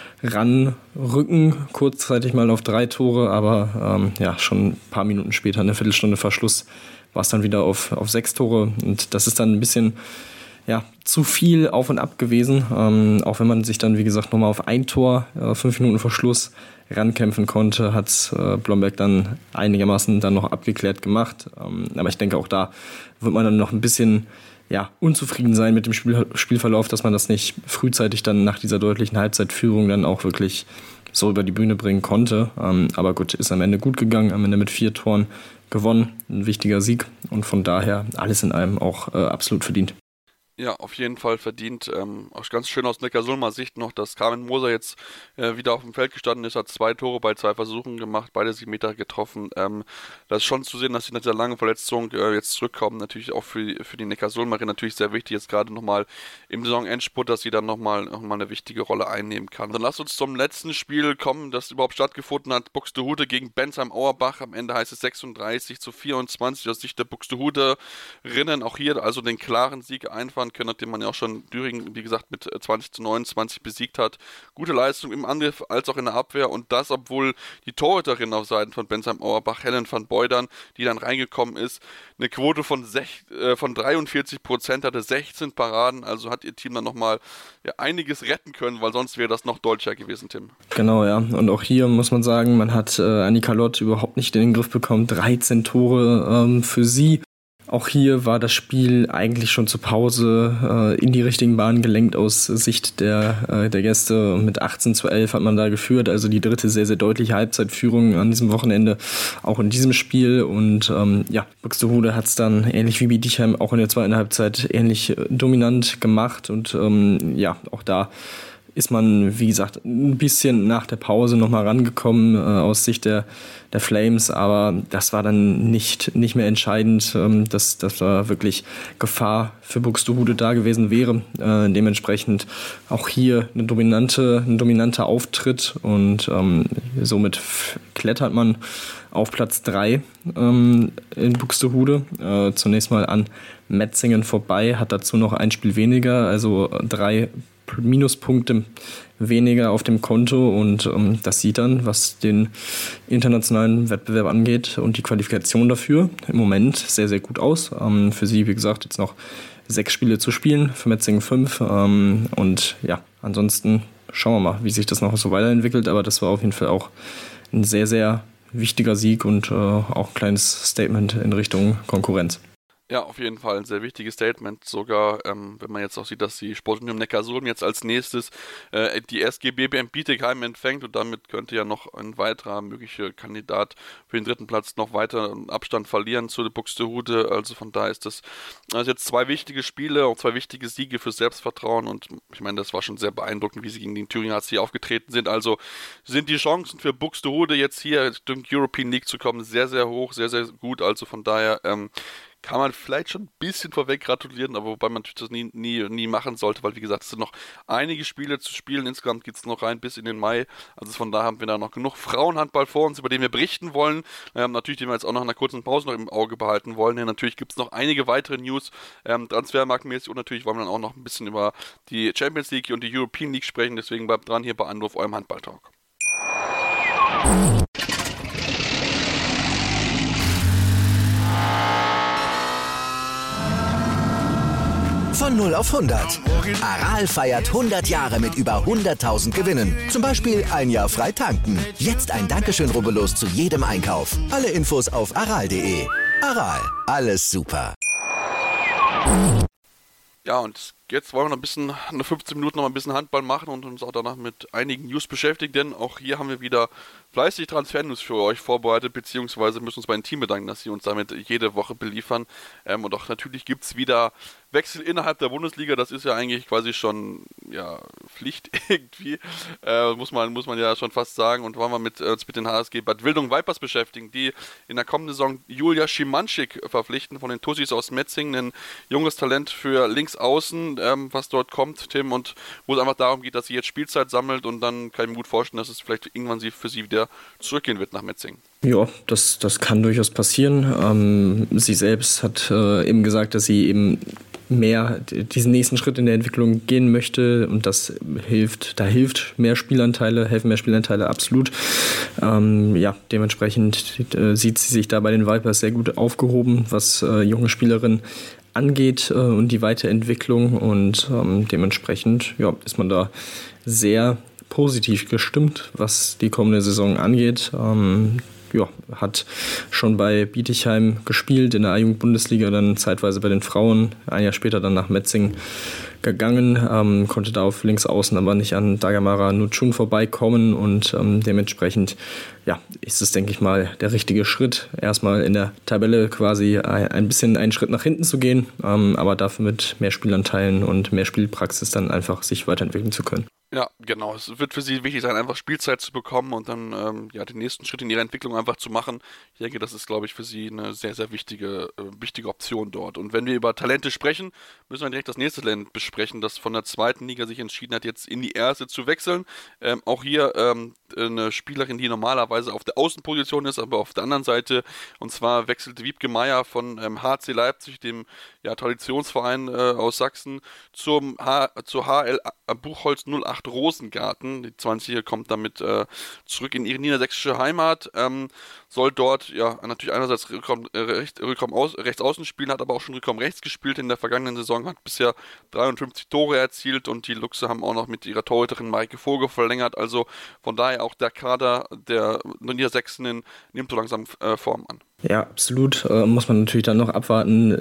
ranrücken, kurzzeitig mal auf 3 Tore, aber schon ein paar Minuten später, eine Viertelstunde vor Schluss, war es dann wieder auf 6 Tore und das ist dann ein bisschen zu viel auf und ab gewesen, auch wenn man sich dann, wie gesagt, nochmal auf ein Tor 5 Minuten vor Schluss rankämpfen konnte, hat Blomberg dann einigermaßen dann noch abgeklärt gemacht, aber ich denke auch da wird man dann noch ein bisschen unzufrieden sein mit dem Spielverlauf, dass man das nicht frühzeitig dann nach dieser deutlichen Halbzeitführung dann auch wirklich so über die Bühne bringen konnte. Aber gut, ist am Ende gut gegangen, am Ende mit 4 Toren gewonnen, ein wichtiger Sieg und von daher alles in allem auch absolut verdient. Ja, auf jeden Fall verdient. Auch ganz schön aus Neckarsulmer Sicht noch, dass Carmen Moser jetzt wieder auf dem Feld gestanden ist, hat 2 Tore bei 2 Versuchen gemacht, beide 7 Meter getroffen. Das ist schon zu sehen, dass sie nach dieser langen Verletzung jetzt zurückkommen. Natürlich auch für die Neckarsulmerin natürlich sehr wichtig, jetzt gerade nochmal im Saisonendspurt, dass sie dann nochmal eine wichtige Rolle einnehmen kann. Dann lasst uns zum letzten Spiel kommen, das überhaupt stattgefunden hat. Buxtehude gegen Bensheim-Auerbach. Am Ende heißt es 36-24 aus Sicht der Buxtehuderinnen. Auch hier also den klaren Sieg einfahren können, nachdem man ja auch schon Düringen, wie gesagt, mit 20-29 besiegt hat. Gute Leistung im Angriff als auch in der Abwehr und das, obwohl die Torhüterin auf Seiten von Bensheim-Auerbach, Helen van Beudern, die dann reingekommen ist, eine Quote von 43% hatte, 16 Paraden, also hat ihr Team dann nochmal einiges retten können, weil sonst wäre das noch deutlicher gewesen, Tim. Genau, ja. Und auch hier muss man sagen, man hat Annika Lott überhaupt nicht in den Griff bekommen, 13 Tore für sie. Auch hier war das Spiel eigentlich schon zur Pause in die richtigen Bahnen gelenkt aus Sicht der Gäste. Mit 18-11 hat man da geführt, also die dritte sehr, sehr deutliche Halbzeitführung an diesem Wochenende, auch in diesem Spiel. Und Buxtehude hat es dann ähnlich wie Bietigheim auch in der zweiten Halbzeit ähnlich dominant gemacht. Und auch da ist man, wie gesagt, ein bisschen nach der Pause nochmal rangekommen aus Sicht der Flames, aber das war dann nicht mehr entscheidend, dass da wirklich Gefahr für Buxtehude da gewesen wäre. Dementsprechend auch hier ein dominanter Auftritt und somit klettert man auf Platz 3 in Buxtehude. Zunächst mal an Metzingen vorbei, hat dazu noch ein Spiel weniger, also 3 Minuspunkte weniger auf dem Konto und das sieht dann, was den internationalen Wettbewerb angeht und die Qualifikation dafür im Moment sehr, sehr gut aus. Für sie, wie gesagt, jetzt noch 6 Spiele zu spielen, für Metzingen 5 und ansonsten schauen wir mal, wie sich das noch so weiterentwickelt, aber das war auf jeden Fall auch ein sehr, sehr wichtiger Sieg und auch ein kleines Statement in Richtung Konkurrenz. Ja, auf jeden Fall ein sehr wichtiges Statement, sogar wenn man jetzt auch sieht, dass die Sportunion Neckarsulm jetzt als nächstes die SG BBM Bietigheim empfängt und damit könnte ja noch ein weiterer möglicher Kandidat für den 3. Platz noch weiter Abstand verlieren zu der Buxtehude, also von daher ist das jetzt 2 wichtige Spiele, auch 2 wichtige Siege für Selbstvertrauen und ich meine, das war schon sehr beeindruckend, wie sie gegen den Thüringer HC aufgetreten sind, also sind die Chancen für Buxtehude jetzt hier Richtung European League zu kommen sehr, sehr hoch, sehr, sehr gut, also von daher kann man vielleicht schon ein bisschen vorweg gratulieren, aber wobei man das nie machen sollte, weil wie gesagt, es sind noch einige Spiele zu spielen, insgesamt geht es noch rein bis in den Mai, also von daher haben wir da noch genug Frauenhandball vor uns, über den wir berichten wollen, natürlich, den wir jetzt auch nach einer kurzen Pause noch im Auge behalten wollen, denn natürlich gibt es noch einige weitere News, transfermarktmäßig und natürlich wollen wir dann auch noch ein bisschen über die Champions League und die European League sprechen, deswegen bleibt dran hier bei Anruf, eurem Handball-Talk. Von 0 auf 100. Aral feiert 100 Jahre mit über 100.000 Gewinnen. Zum Beispiel ein Jahr frei tanken. Jetzt ein Dankeschön, rubbellos zu jedem Einkauf. Alle Infos auf aral.de. Aral, alles super. Ja, und jetzt wollen wir noch ein bisschen, eine 15 Minuten noch ein bisschen Handball machen und uns auch danach mit einigen News beschäftigen, denn auch hier haben wir wieder fleißig Transfer-News für euch vorbereitet, beziehungsweise müssen uns bei dem Team bedanken, dass sie uns damit jede Woche beliefern. Und auch natürlich gibt es wieder Wechsel innerhalb der Bundesliga, das ist ja eigentlich quasi schon Pflicht irgendwie, muss man ja schon fast sagen. Und wollen wir uns mit den HSG Bad Wildung Vipers beschäftigen, die in der kommenden Saison Julia Schimanschik verpflichten von den Tussis aus Metzingen, ein junges Talent für Linksaußen, was dort kommt, Tim, und wo es einfach darum geht, dass sie jetzt Spielzeit sammelt, und dann kann ich mir gut vorstellen, dass es vielleicht irgendwann für sie wieder zurückgehen wird nach Metzingen. Ja, das kann durchaus passieren. Sie selbst hat eben gesagt, dass sie eben mehr diesen nächsten Schritt in der Entwicklung gehen möchte, und das helfen mehr Spielanteile absolut. Dementsprechend sieht sie sich da bei den Vipers sehr gut aufgehoben, was junge Spielerinnen angeht und die Weiterentwicklung, und dementsprechend ist man da sehr positiv gestimmt, was die kommende Saison angeht. Hat schon bei Bietigheim gespielt, in der A-Jugend-Bundesliga, dann zeitweise bei den Frauen, ein Jahr später dann nach Metzingen gegangen, konnte da auf links außen aber nicht an Dagamara Nutschun vorbeikommen, und dementsprechend ist es, denke ich mal, der richtige Schritt, erstmal in der Tabelle quasi ein bisschen einen Schritt nach hinten zu gehen, aber dafür mit mehr Spielanteilen und mehr Spielpraxis dann einfach sich weiterentwickeln zu können. Ja, genau. Es wird für sie wichtig sein, einfach Spielzeit zu bekommen und dann den nächsten Schritt in ihrer Entwicklung einfach zu machen. Ich denke, das ist, glaube ich, für sie eine sehr, sehr wichtige Option dort. Und wenn wir über Talente sprechen, müssen wir direkt das nächste Talent besprechen, das von der zweiten Liga sich entschieden hat, jetzt in die erste zu wechseln. Auch hier eine Spielerin, die normalerweise auf der Außenposition ist, aber auf der anderen Seite. Und zwar wechselte Wiebke Meier von HC Leipzig, dem Traditionsverein aus Sachsen, zur HL Buchholz 08 Rosengarten. Die 20er kommt damit zurück in ihre niedersächsische Heimat, soll dort natürlich einerseits rechts außen spielen, hat aber auch schon Rückraum rechts gespielt in der vergangenen Saison, hat bisher 53 Tore erzielt, und die Luchse haben auch noch mit ihrer Torhüterin Maike Vogel verlängert, also von daher auch der Kader der Niedersächsinnen nimmt so langsam Form an. Ja, absolut. Muss man natürlich dann noch abwarten,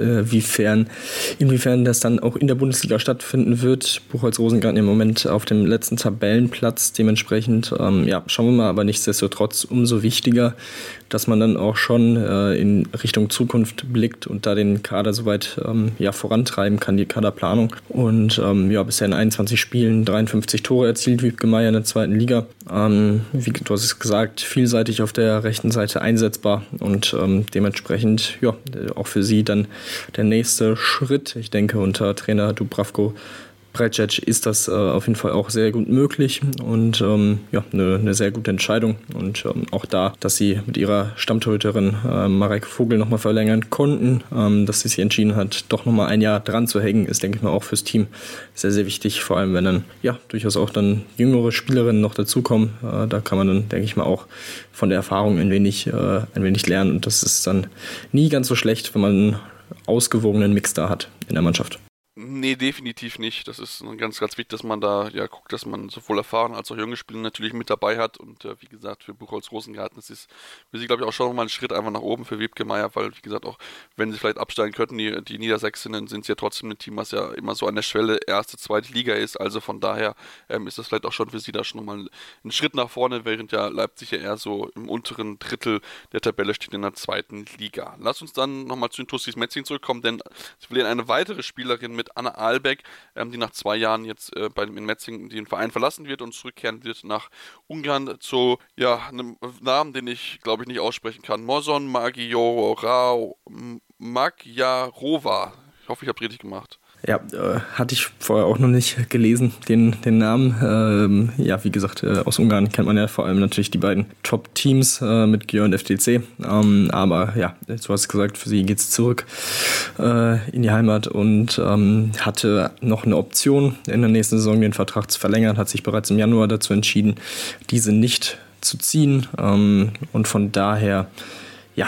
inwiefern das dann auch in der Bundesliga stattfinden wird. Buchholz Rosengarten im Moment auf dem letzten Tabellenplatz. Dementsprechend, schauen wir mal, aber nichtsdestotrotz umso wichtiger, dass man dann auch schon in Richtung Zukunft blickt und da den Kader soweit vorantreiben kann, die Kaderplanung. Und bisher in 21 Spielen 53 Tore erzielt, Wiebke Meier in der zweiten Liga. Wie du hast es gesagt, vielseitig auf der rechten Seite einsetzbar, und dementsprechend auch für sie dann der nächste Schritt. Ich denke, unter Trainer Dubravko Precic ist das auf jeden Fall auch sehr gut möglich, und eine sehr gute Entscheidung, und auch da, dass sie mit ihrer Stammtorhüterin Mareike Vogel nochmal verlängern konnten, dass sie sich entschieden hat, doch nochmal ein Jahr dran zu hängen, ist, denke ich mal, auch fürs Team sehr, sehr wichtig, vor allem wenn dann durchaus auch dann jüngere Spielerinnen noch dazukommen. Da kann man dann, denke ich mal, auch von der Erfahrung ein wenig lernen, und das ist dann nie ganz so schlecht, wenn man einen ausgewogenen Mix da hat in der Mannschaft. Nee, definitiv nicht. Das ist ganz, ganz wichtig, dass man da guckt, dass man sowohl erfahren als auch junge Spieler natürlich mit dabei hat. Und wie gesagt, für Buchholz Rosengarten, das ist für sie, glaube ich, auch schon mal ein Schritt einfach nach oben für Wiebke Meier, weil, wie gesagt, auch wenn sie vielleicht absteigen könnten, die Niedersächsinnen, sind sie ja trotzdem ein Team, was ja immer so an der Schwelle erste, zweite Liga ist. Also von daher ist das vielleicht auch schon für sie da schon mal ein Schritt nach vorne, während ja Leipzig ja eher so im unteren Drittel der Tabelle steht in der zweiten Liga. Lass uns dann nochmal zu den Tussis Metzingen zurückkommen, denn sie verlieren eine weitere Spielerin mit Anna Ahlbeck, die nach 2 Jahren jetzt in Metzingen den Verein verlassen wird und zurückkehren wird nach Ungarn zu einem Namen, den ich, glaube ich, nicht aussprechen kann. Mozon Magyarova. Ich hoffe, ich habe es richtig gemacht. Ja, hatte ich vorher auch noch nicht gelesen, den Namen. Wie gesagt, aus Ungarn kennt man ja vor allem natürlich die beiden Top-Teams mit Győr und FDC. Aber du hast gesagt, für sie geht es zurück in die Heimat und hatte noch eine Option, in der nächsten Saison den Vertrag zu verlängern, hat sich bereits im Januar dazu entschieden, diese nicht zu ziehen. Und von daher,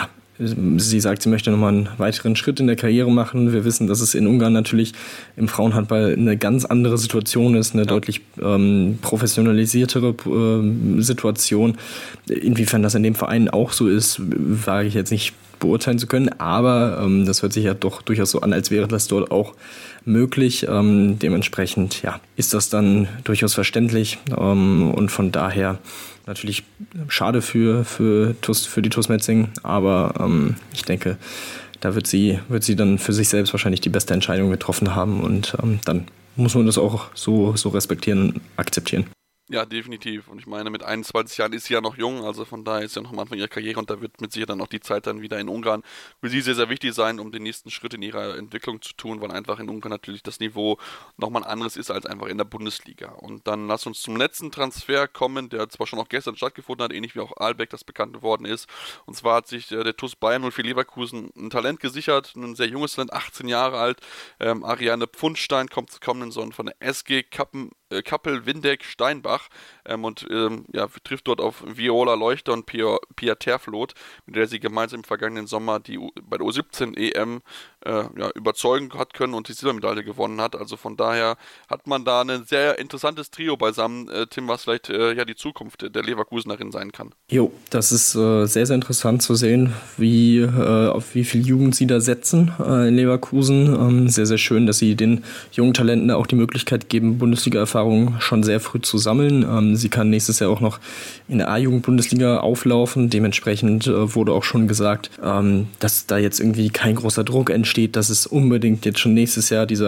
Sie sagt, sie möchte nochmal einen weiteren Schritt in der Karriere machen. Wir wissen, dass es in Ungarn natürlich im Frauenhandball eine ganz andere Situation ist, eine deutlich professionalisiertere Situation. Inwiefern das in dem Verein auch so ist, wage ich jetzt nicht beurteilen zu können, aber das hört sich ja doch durchaus so an, als wäre das dort auch möglich. Dementsprechend ist das dann durchaus verständlich und von daher natürlich schade für die TuS Metzingen, aber ich denke, da wird sie dann für sich selbst wahrscheinlich die beste Entscheidung getroffen haben und dann muss man das auch so respektieren und akzeptieren. Ja, definitiv. Und ich meine, mit 21 Jahren ist sie ja noch jung, also von daher ist sie ja noch am Anfang ihrer Karriere und da wird mit Sicherheit dann auch die Zeit dann wieder in Ungarn für sie sehr, sehr wichtig sein, um den nächsten Schritt in ihrer Entwicklung zu tun, weil einfach in Ungarn natürlich das Niveau nochmal ein anderes ist als einfach in der Bundesliga. Und dann lass uns zum letzten Transfer kommen, der zwar schon auch gestern stattgefunden hat, ähnlich wie auch Aalbeck, das bekannt geworden ist. Und zwar hat sich der TuS Bayern 04 Leverkusen ein Talent gesichert, ein sehr junges Talent, 18 Jahre alt. Ariane Pfundstein kommt zu kommenden Sohn von der SG Kappel-Windeck-Steinbach und trifft dort auf Viola Leuchter und Pia Terfloth, mit der sie gemeinsam im vergangenen Sommer bei der U17 EM überzeugen hat können und die Silbermedaille gewonnen hat. Also von daher hat man da ein sehr interessantes Trio beisammen, Tim, was vielleicht die Zukunft der Leverkusenerin sein kann. Jo, das ist sehr, sehr interessant zu sehen, auf wie viel Jugend sie da setzen in Leverkusen. Sehr, sehr schön, dass sie den jungen Talenten auch die Möglichkeit geben, Bundesliga-Erfahrung schon sehr früh zu sammeln. Sie kann nächstes Jahr auch noch in der A-Jugend-Bundesliga auflaufen. Dementsprechend wurde auch schon gesagt, dass da jetzt irgendwie kein großer Druck entsteht, dass es unbedingt jetzt schon nächstes Jahr die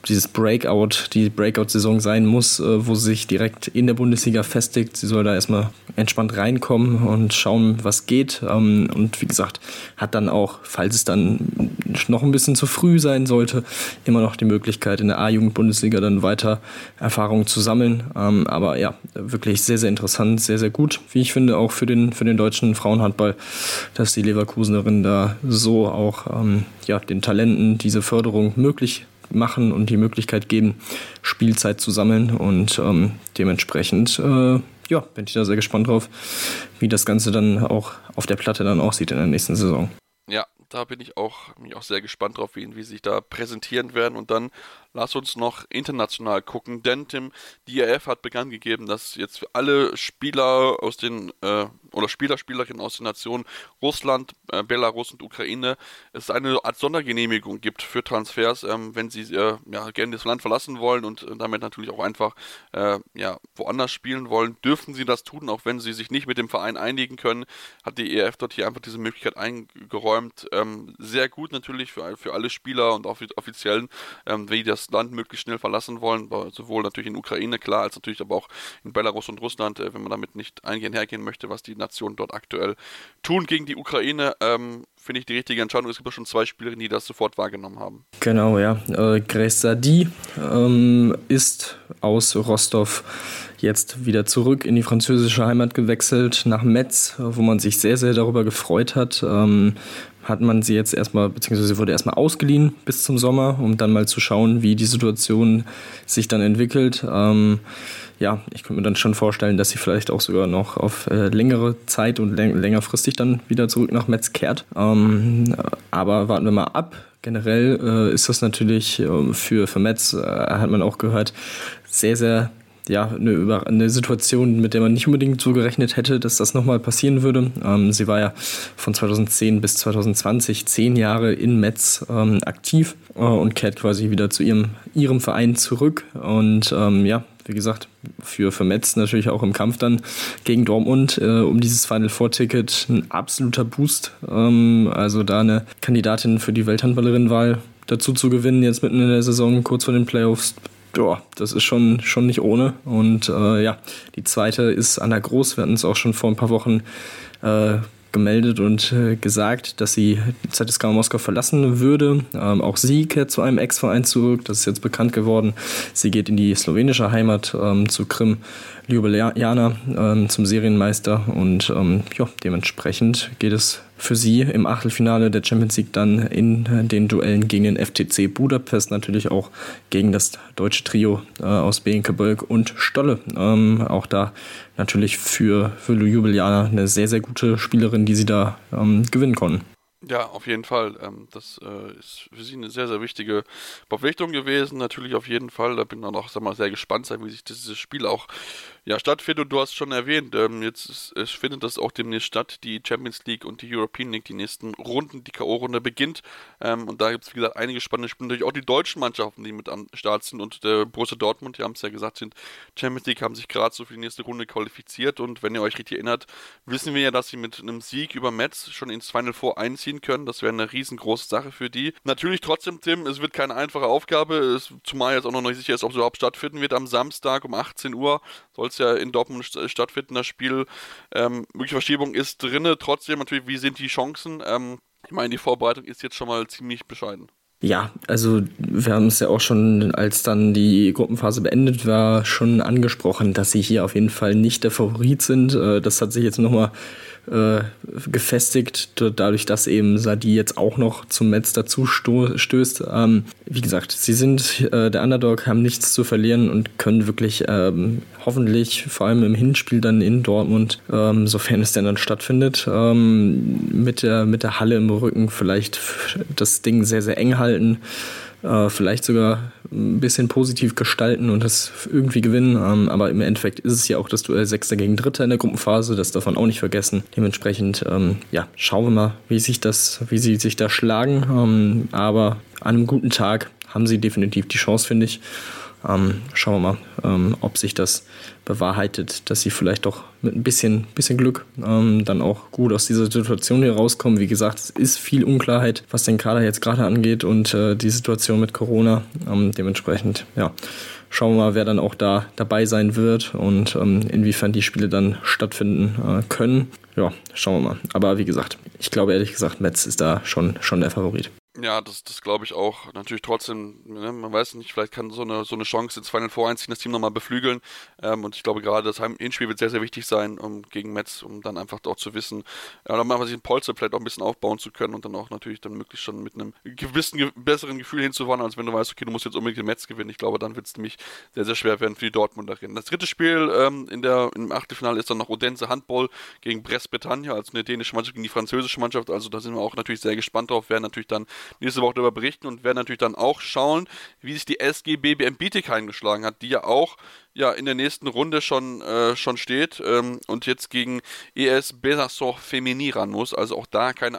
Breakout-Saison sein muss, wo sie sich direkt in der Bundesliga festigt. Sie soll da erstmal entspannt reinkommen und schauen, was geht. Und wie gesagt, hat dann auch, falls es dann noch ein bisschen zu früh sein sollte, immer noch die Möglichkeit, in der A-Jugend-Bundesliga dann weiter Erfahrungen zu sammeln. Aber ja, wirklich sehr, sehr interessant, sehr, sehr gut, wie ich finde, auch für den deutschen Frauenhandball, dass die Leverkusenerinnen da so auch den Talenten diese Förderung möglich machen und die Möglichkeit geben, Spielzeit zu sammeln und dementsprechend bin ich da sehr gespannt drauf, wie das Ganze dann auch auf der Platte dann aussieht in der nächsten Saison. Ja, da bin ich auch sehr gespannt drauf, wie sie sich da präsentieren werden. Und dann lass uns noch international gucken, denn Tim, die IAF hat bekannt gegeben, dass jetzt für alle Spieler aus den Spielerinnen aus den Nationen Russland, Belarus und Ukraine es eine Art Sondergenehmigung gibt für Transfers, wenn sie gerne das Land verlassen wollen und damit natürlich auch einfach woanders spielen wollen, dürfen sie das tun, auch wenn sie sich nicht mit dem Verein einigen können, hat die IAF dort hier einfach diese Möglichkeit eingeräumt. Sehr gut natürlich für alle Spieler und auch für die Offiziellen, die das Land möglichst schnell verlassen wollen, sowohl natürlich in Ukraine, klar, als natürlich aber auch in Belarus und Russland, wenn man damit nicht hergehen möchte, was die Nationen dort aktuell tun gegen die Ukraine, finde ich die richtige Entscheidung. Es gibt auch schon 2 Spielerinnen, die das sofort wahrgenommen haben. Genau, ja. Grace Sardy ist aus Rostov jetzt wieder zurück in die französische Heimat gewechselt, nach Metz, wo man sich sehr, sehr darüber gefreut hat. Hat man sie jetzt erstmal, beziehungsweise wurde erstmal ausgeliehen bis zum Sommer, um dann mal zu schauen, wie die Situation sich dann entwickelt. Ich könnte mir dann schon vorstellen, dass sie vielleicht auch sogar noch auf längere Zeit und längerfristig dann wieder zurück nach Metz kehrt. Aber warten wir mal ab. Generell ist das natürlich für Metz, hat man auch gehört, sehr, sehr eine Situation, mit der man nicht unbedingt so gerechnet hätte, dass das nochmal passieren würde. Sie war ja von 2010 bis 2020 10 Jahre in Metz aktiv und kehrt quasi wieder zu ihrem Verein zurück. Und wie gesagt, für Metz natürlich auch im Kampf dann gegen Dortmund um dieses Final Four Ticket ein absoluter Boost. Also da eine Kandidatin für die Welthandballerinnenwahl dazu zu gewinnen, jetzt mitten in der Saison, kurz vor den Playoffs. Ja, das ist schon nicht ohne. Und die zweite ist Anna Groß. Wir hatten es auch schon vor ein paar Wochen gemeldet und gesagt, dass sie ZSKA Moskau verlassen würde. Auch sie kehrt zu einem Ex-Verein zurück. Das ist jetzt bekannt geworden. Sie geht in die slowenische Heimat zu Krim Ljubljana, zum Serienmeister. Und dementsprechend geht es für sie im Achtelfinale der Champions League dann in den Duellen gegen den FTC Budapest, natürlich auch gegen das deutsche Trio aus Behnke, Bölk und Stolle. Auch da natürlich für Ljubljana eine sehr, sehr gute Spielerin, die sie da gewinnen konnten. Ja, auf jeden Fall. Das ist für sie eine sehr, sehr wichtige Verpflichtung gewesen. Natürlich auf jeden Fall. Da bin ich auch sehr gespannt sein, wie sich dieses Spiel auch stattfindet. Und du hast schon erwähnt, es findet das auch demnächst statt, die Champions League und die European League, die nächsten Runden, die K.O.-Runde beginnt. Und da gibt es, wie gesagt, einige spannende Spiele. Natürlich auch die deutschen Mannschaften, die mit am Start sind. Und der Borussia Dortmund, die haben es ja gesagt, sind Champions League, haben sich gerade so für die nächste Runde qualifiziert. Und wenn ihr euch richtig erinnert, wissen wir ja, dass sie mit einem Sieg über Metz schon ins Final Four einziehen können. Das wäre eine riesengroße Sache für die. Natürlich trotzdem, Tim, es wird keine einfache Aufgabe, zumal jetzt auch noch nicht sicher ist, ob es überhaupt stattfinden wird. Am Samstag um 18 Uhr soll es ja in Dortmund stattfinden, das Spiel. Mögliche Verschiebung ist drin. Trotzdem natürlich, wie sind die Chancen? Ich meine, die Vorbereitung ist jetzt schon mal ziemlich bescheiden. Ja, also wir haben es ja auch schon, als dann die Gruppenphase beendet war, schon angesprochen, dass sie hier auf jeden Fall nicht der Favorit sind. Das hat sich jetzt nochmal gefestigt, dadurch, dass eben Sadie jetzt auch noch zum Metz dazu stößt. Wie gesagt, sie sind der Underdog, haben nichts zu verlieren und können wirklich hoffentlich, vor allem im Hinspiel dann in Dortmund, sofern es denn dann stattfindet, mit der Halle im Rücken vielleicht das Ding sehr, sehr eng halten. Vielleicht sogar ein bisschen positiv gestalten und das irgendwie gewinnen. Aber im Endeffekt ist es ja auch das Duell Sechster gegen Dritter in der Gruppenphase. Das darf man auch nicht vergessen. Dementsprechend, schauen wir mal, wie sie sich da schlagen. Aber an einem guten Tag haben sie definitiv die Chance, finde ich. Schauen wir mal, ob sich das bewahrheitet, dass sie vielleicht doch mit ein bisschen Glück dann auch gut aus dieser Situation hier rauskommen. Wie gesagt, es ist viel Unklarheit, was den Kader jetzt gerade angeht und die Situation mit Corona. Dementsprechend, schauen wir mal, wer dann auch da dabei sein wird und inwiefern die Spiele dann stattfinden können. Ja, schauen wir mal. Aber wie gesagt, ich glaube ehrlich gesagt, Metz ist da schon der Favorit. Ja, das glaube ich auch. Natürlich trotzdem, man weiß nicht, vielleicht kann so eine Chance ins Final Four einziehen, das Team nochmal beflügeln. Und ich glaube gerade, das Hinspiel wird sehr, sehr wichtig sein, gegen Metz, um dann einfach auch zu wissen, dann mal sich ein Polster vielleicht auch ein bisschen aufbauen zu können und dann auch natürlich dann möglichst schon mit einem gewissen, besseren Gefühl hinzuwandern, als wenn du weißt, okay, du musst jetzt unbedingt den Metz gewinnen. Ich glaube, dann wird es nämlich sehr, sehr schwer werden für die Dortmunderin. Das dritte Spiel im Achtelfinale ist dann noch Odense Handball gegen Brest-Bretagne, also eine dänische Mannschaft gegen die französische Mannschaft. Also da sind wir auch natürlich sehr gespannt drauf, werden natürlich dann nächste Woche darüber berichten und werden natürlich dann auch schauen, wie sich die SG BBM Bietigheim geschlagen hat, die ja auch in der nächsten Runde schon steht und jetzt gegen ES Besançon Femení ran muss. Also auch da kein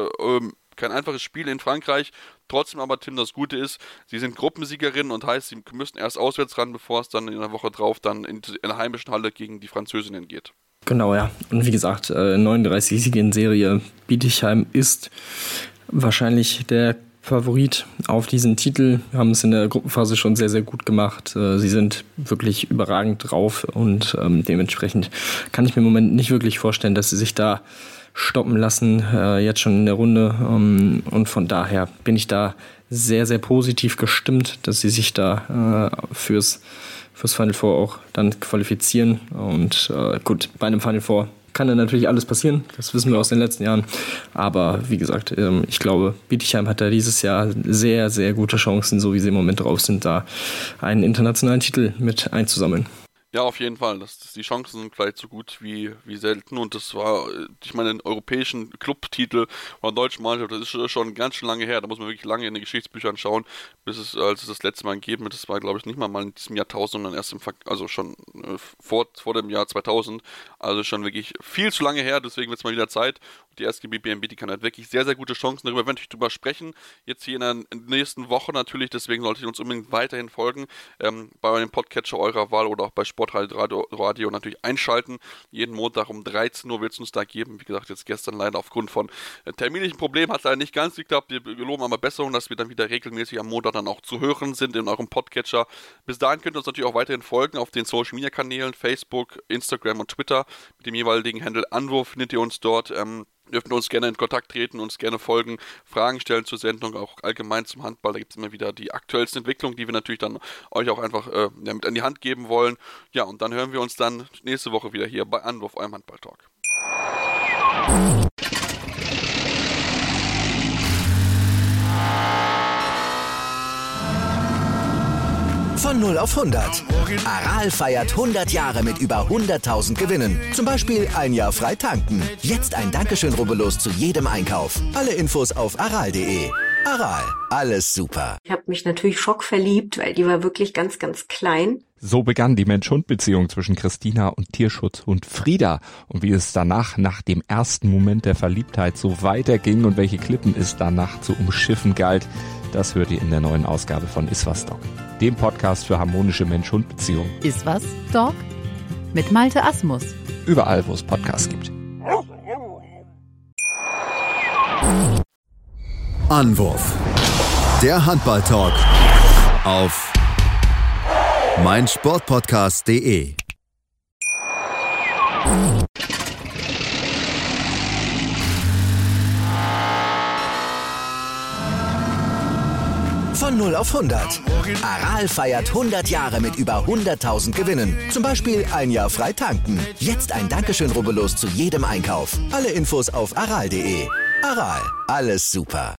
einfaches Spiel in Frankreich. Trotzdem aber, Tim, das Gute ist, sie sind Gruppensiegerin und heißt, sie müssen erst auswärts ran, bevor es dann in der Woche drauf dann in der heimischen Halle gegen die Französinnen geht. Genau, ja. Und wie gesagt, 39 Siege in Serie. Bietigheim ist wahrscheinlich der Favorit auf diesen Titel. Wir haben es in der Gruppenphase schon sehr, sehr gut gemacht. Sie sind wirklich überragend drauf und dementsprechend kann ich mir im Moment nicht wirklich vorstellen, dass sie sich da stoppen lassen, jetzt schon in der Runde. Und von daher bin ich da sehr, sehr positiv gestimmt, dass sie sich da fürs Final Four auch dann qualifizieren. Und gut, bei einem Final Four kann dann natürlich alles passieren, das wissen wir aus den letzten Jahren. Aber wie gesagt, ich glaube, Bietigheim hat da dieses Jahr sehr, sehr gute Chancen, so wie sie im Moment drauf sind, da einen internationalen Titel mit einzusammeln. Ja, auf jeden Fall. Die Chancen sind vielleicht so gut wie selten. Und das war, ich meine, den europäischen Clubtitel oder deutschen Mannschaft, das ist schon ganz schön lange her. Da muss man wirklich lange in den Geschichtsbüchern schauen, als es das letzte Mal gegeben hat. Das war, glaube ich, nicht mal in diesem Jahrtausend, sondern erst schon vor dem Jahr 2000. Also schon wirklich viel zu lange her. Deswegen wird es mal wieder Zeit. Und die SG BBM Bietigheim hat wirklich sehr, sehr gute Chancen. Darüber werden wir natürlich drüber sprechen. Jetzt hier in der nächsten Woche natürlich. Deswegen solltet ihr uns unbedingt weiterhin folgen. Bei eurem Podcatcher eurer Wahl oder auch bei Sportradio natürlich einschalten. Jeden Montag um 13 Uhr wird es uns da geben. Wie gesagt, jetzt gestern leider aufgrund von terminlichen Problemen hat es leider nicht ganz geklappt. Wir geloben aber Besserung, dass wir dann wieder regelmäßig am Montag dann auch zu hören sind in eurem Podcatcher. Bis dahin könnt ihr uns natürlich auch weiterhin folgen auf den Social Media Kanälen Facebook, Instagram und Twitter. Mit dem jeweiligen Handle Anwurf findet ihr uns dort. Dürfen uns gerne in Kontakt treten, uns gerne folgen, Fragen stellen zur Sendung, auch allgemein zum Handball. Da gibt es immer wieder die aktuellsten Entwicklungen, die wir natürlich dann euch auch einfach mit an die Hand geben wollen. Ja, und dann hören wir uns dann nächste Woche wieder hier bei Anwurf, eurem Handball-Talk. Von 0 auf 100. Aral feiert 100 Jahre mit über 100.000 Gewinnen. Zum Beispiel ein Jahr frei tanken. Jetzt ein Dankeschön, rubbellos zu jedem Einkauf. Alle Infos auf aral.de. Aral, alles super. Ich habe mich natürlich schockverliebt, weil die war wirklich ganz, ganz klein. So begann die Mensch-Hund-Beziehung zwischen Christina und Tierschutzhund Frieda. Und wie es danach, nach dem ersten Moment der Verliebtheit, so weiterging und welche Klippen es danach zu umschiffen galt, das hört ihr in der neuen Ausgabe von Iswas Dog, dem Podcast für harmonische Mensch-Hund-Beziehungen. Iswas Dog mit Malte Asmus. Überall, wo es Podcasts gibt. Anwurf. Der Handball-Talk auf meinsportpodcast.de. Von 0 auf 100. Aral feiert 100 Jahre mit über 100.000 Gewinnen. Zum Beispiel ein Jahr frei tanken. Jetzt ein Dankeschön, rubbellos zu jedem Einkauf. Alle Infos auf aral.de. Aral, alles super.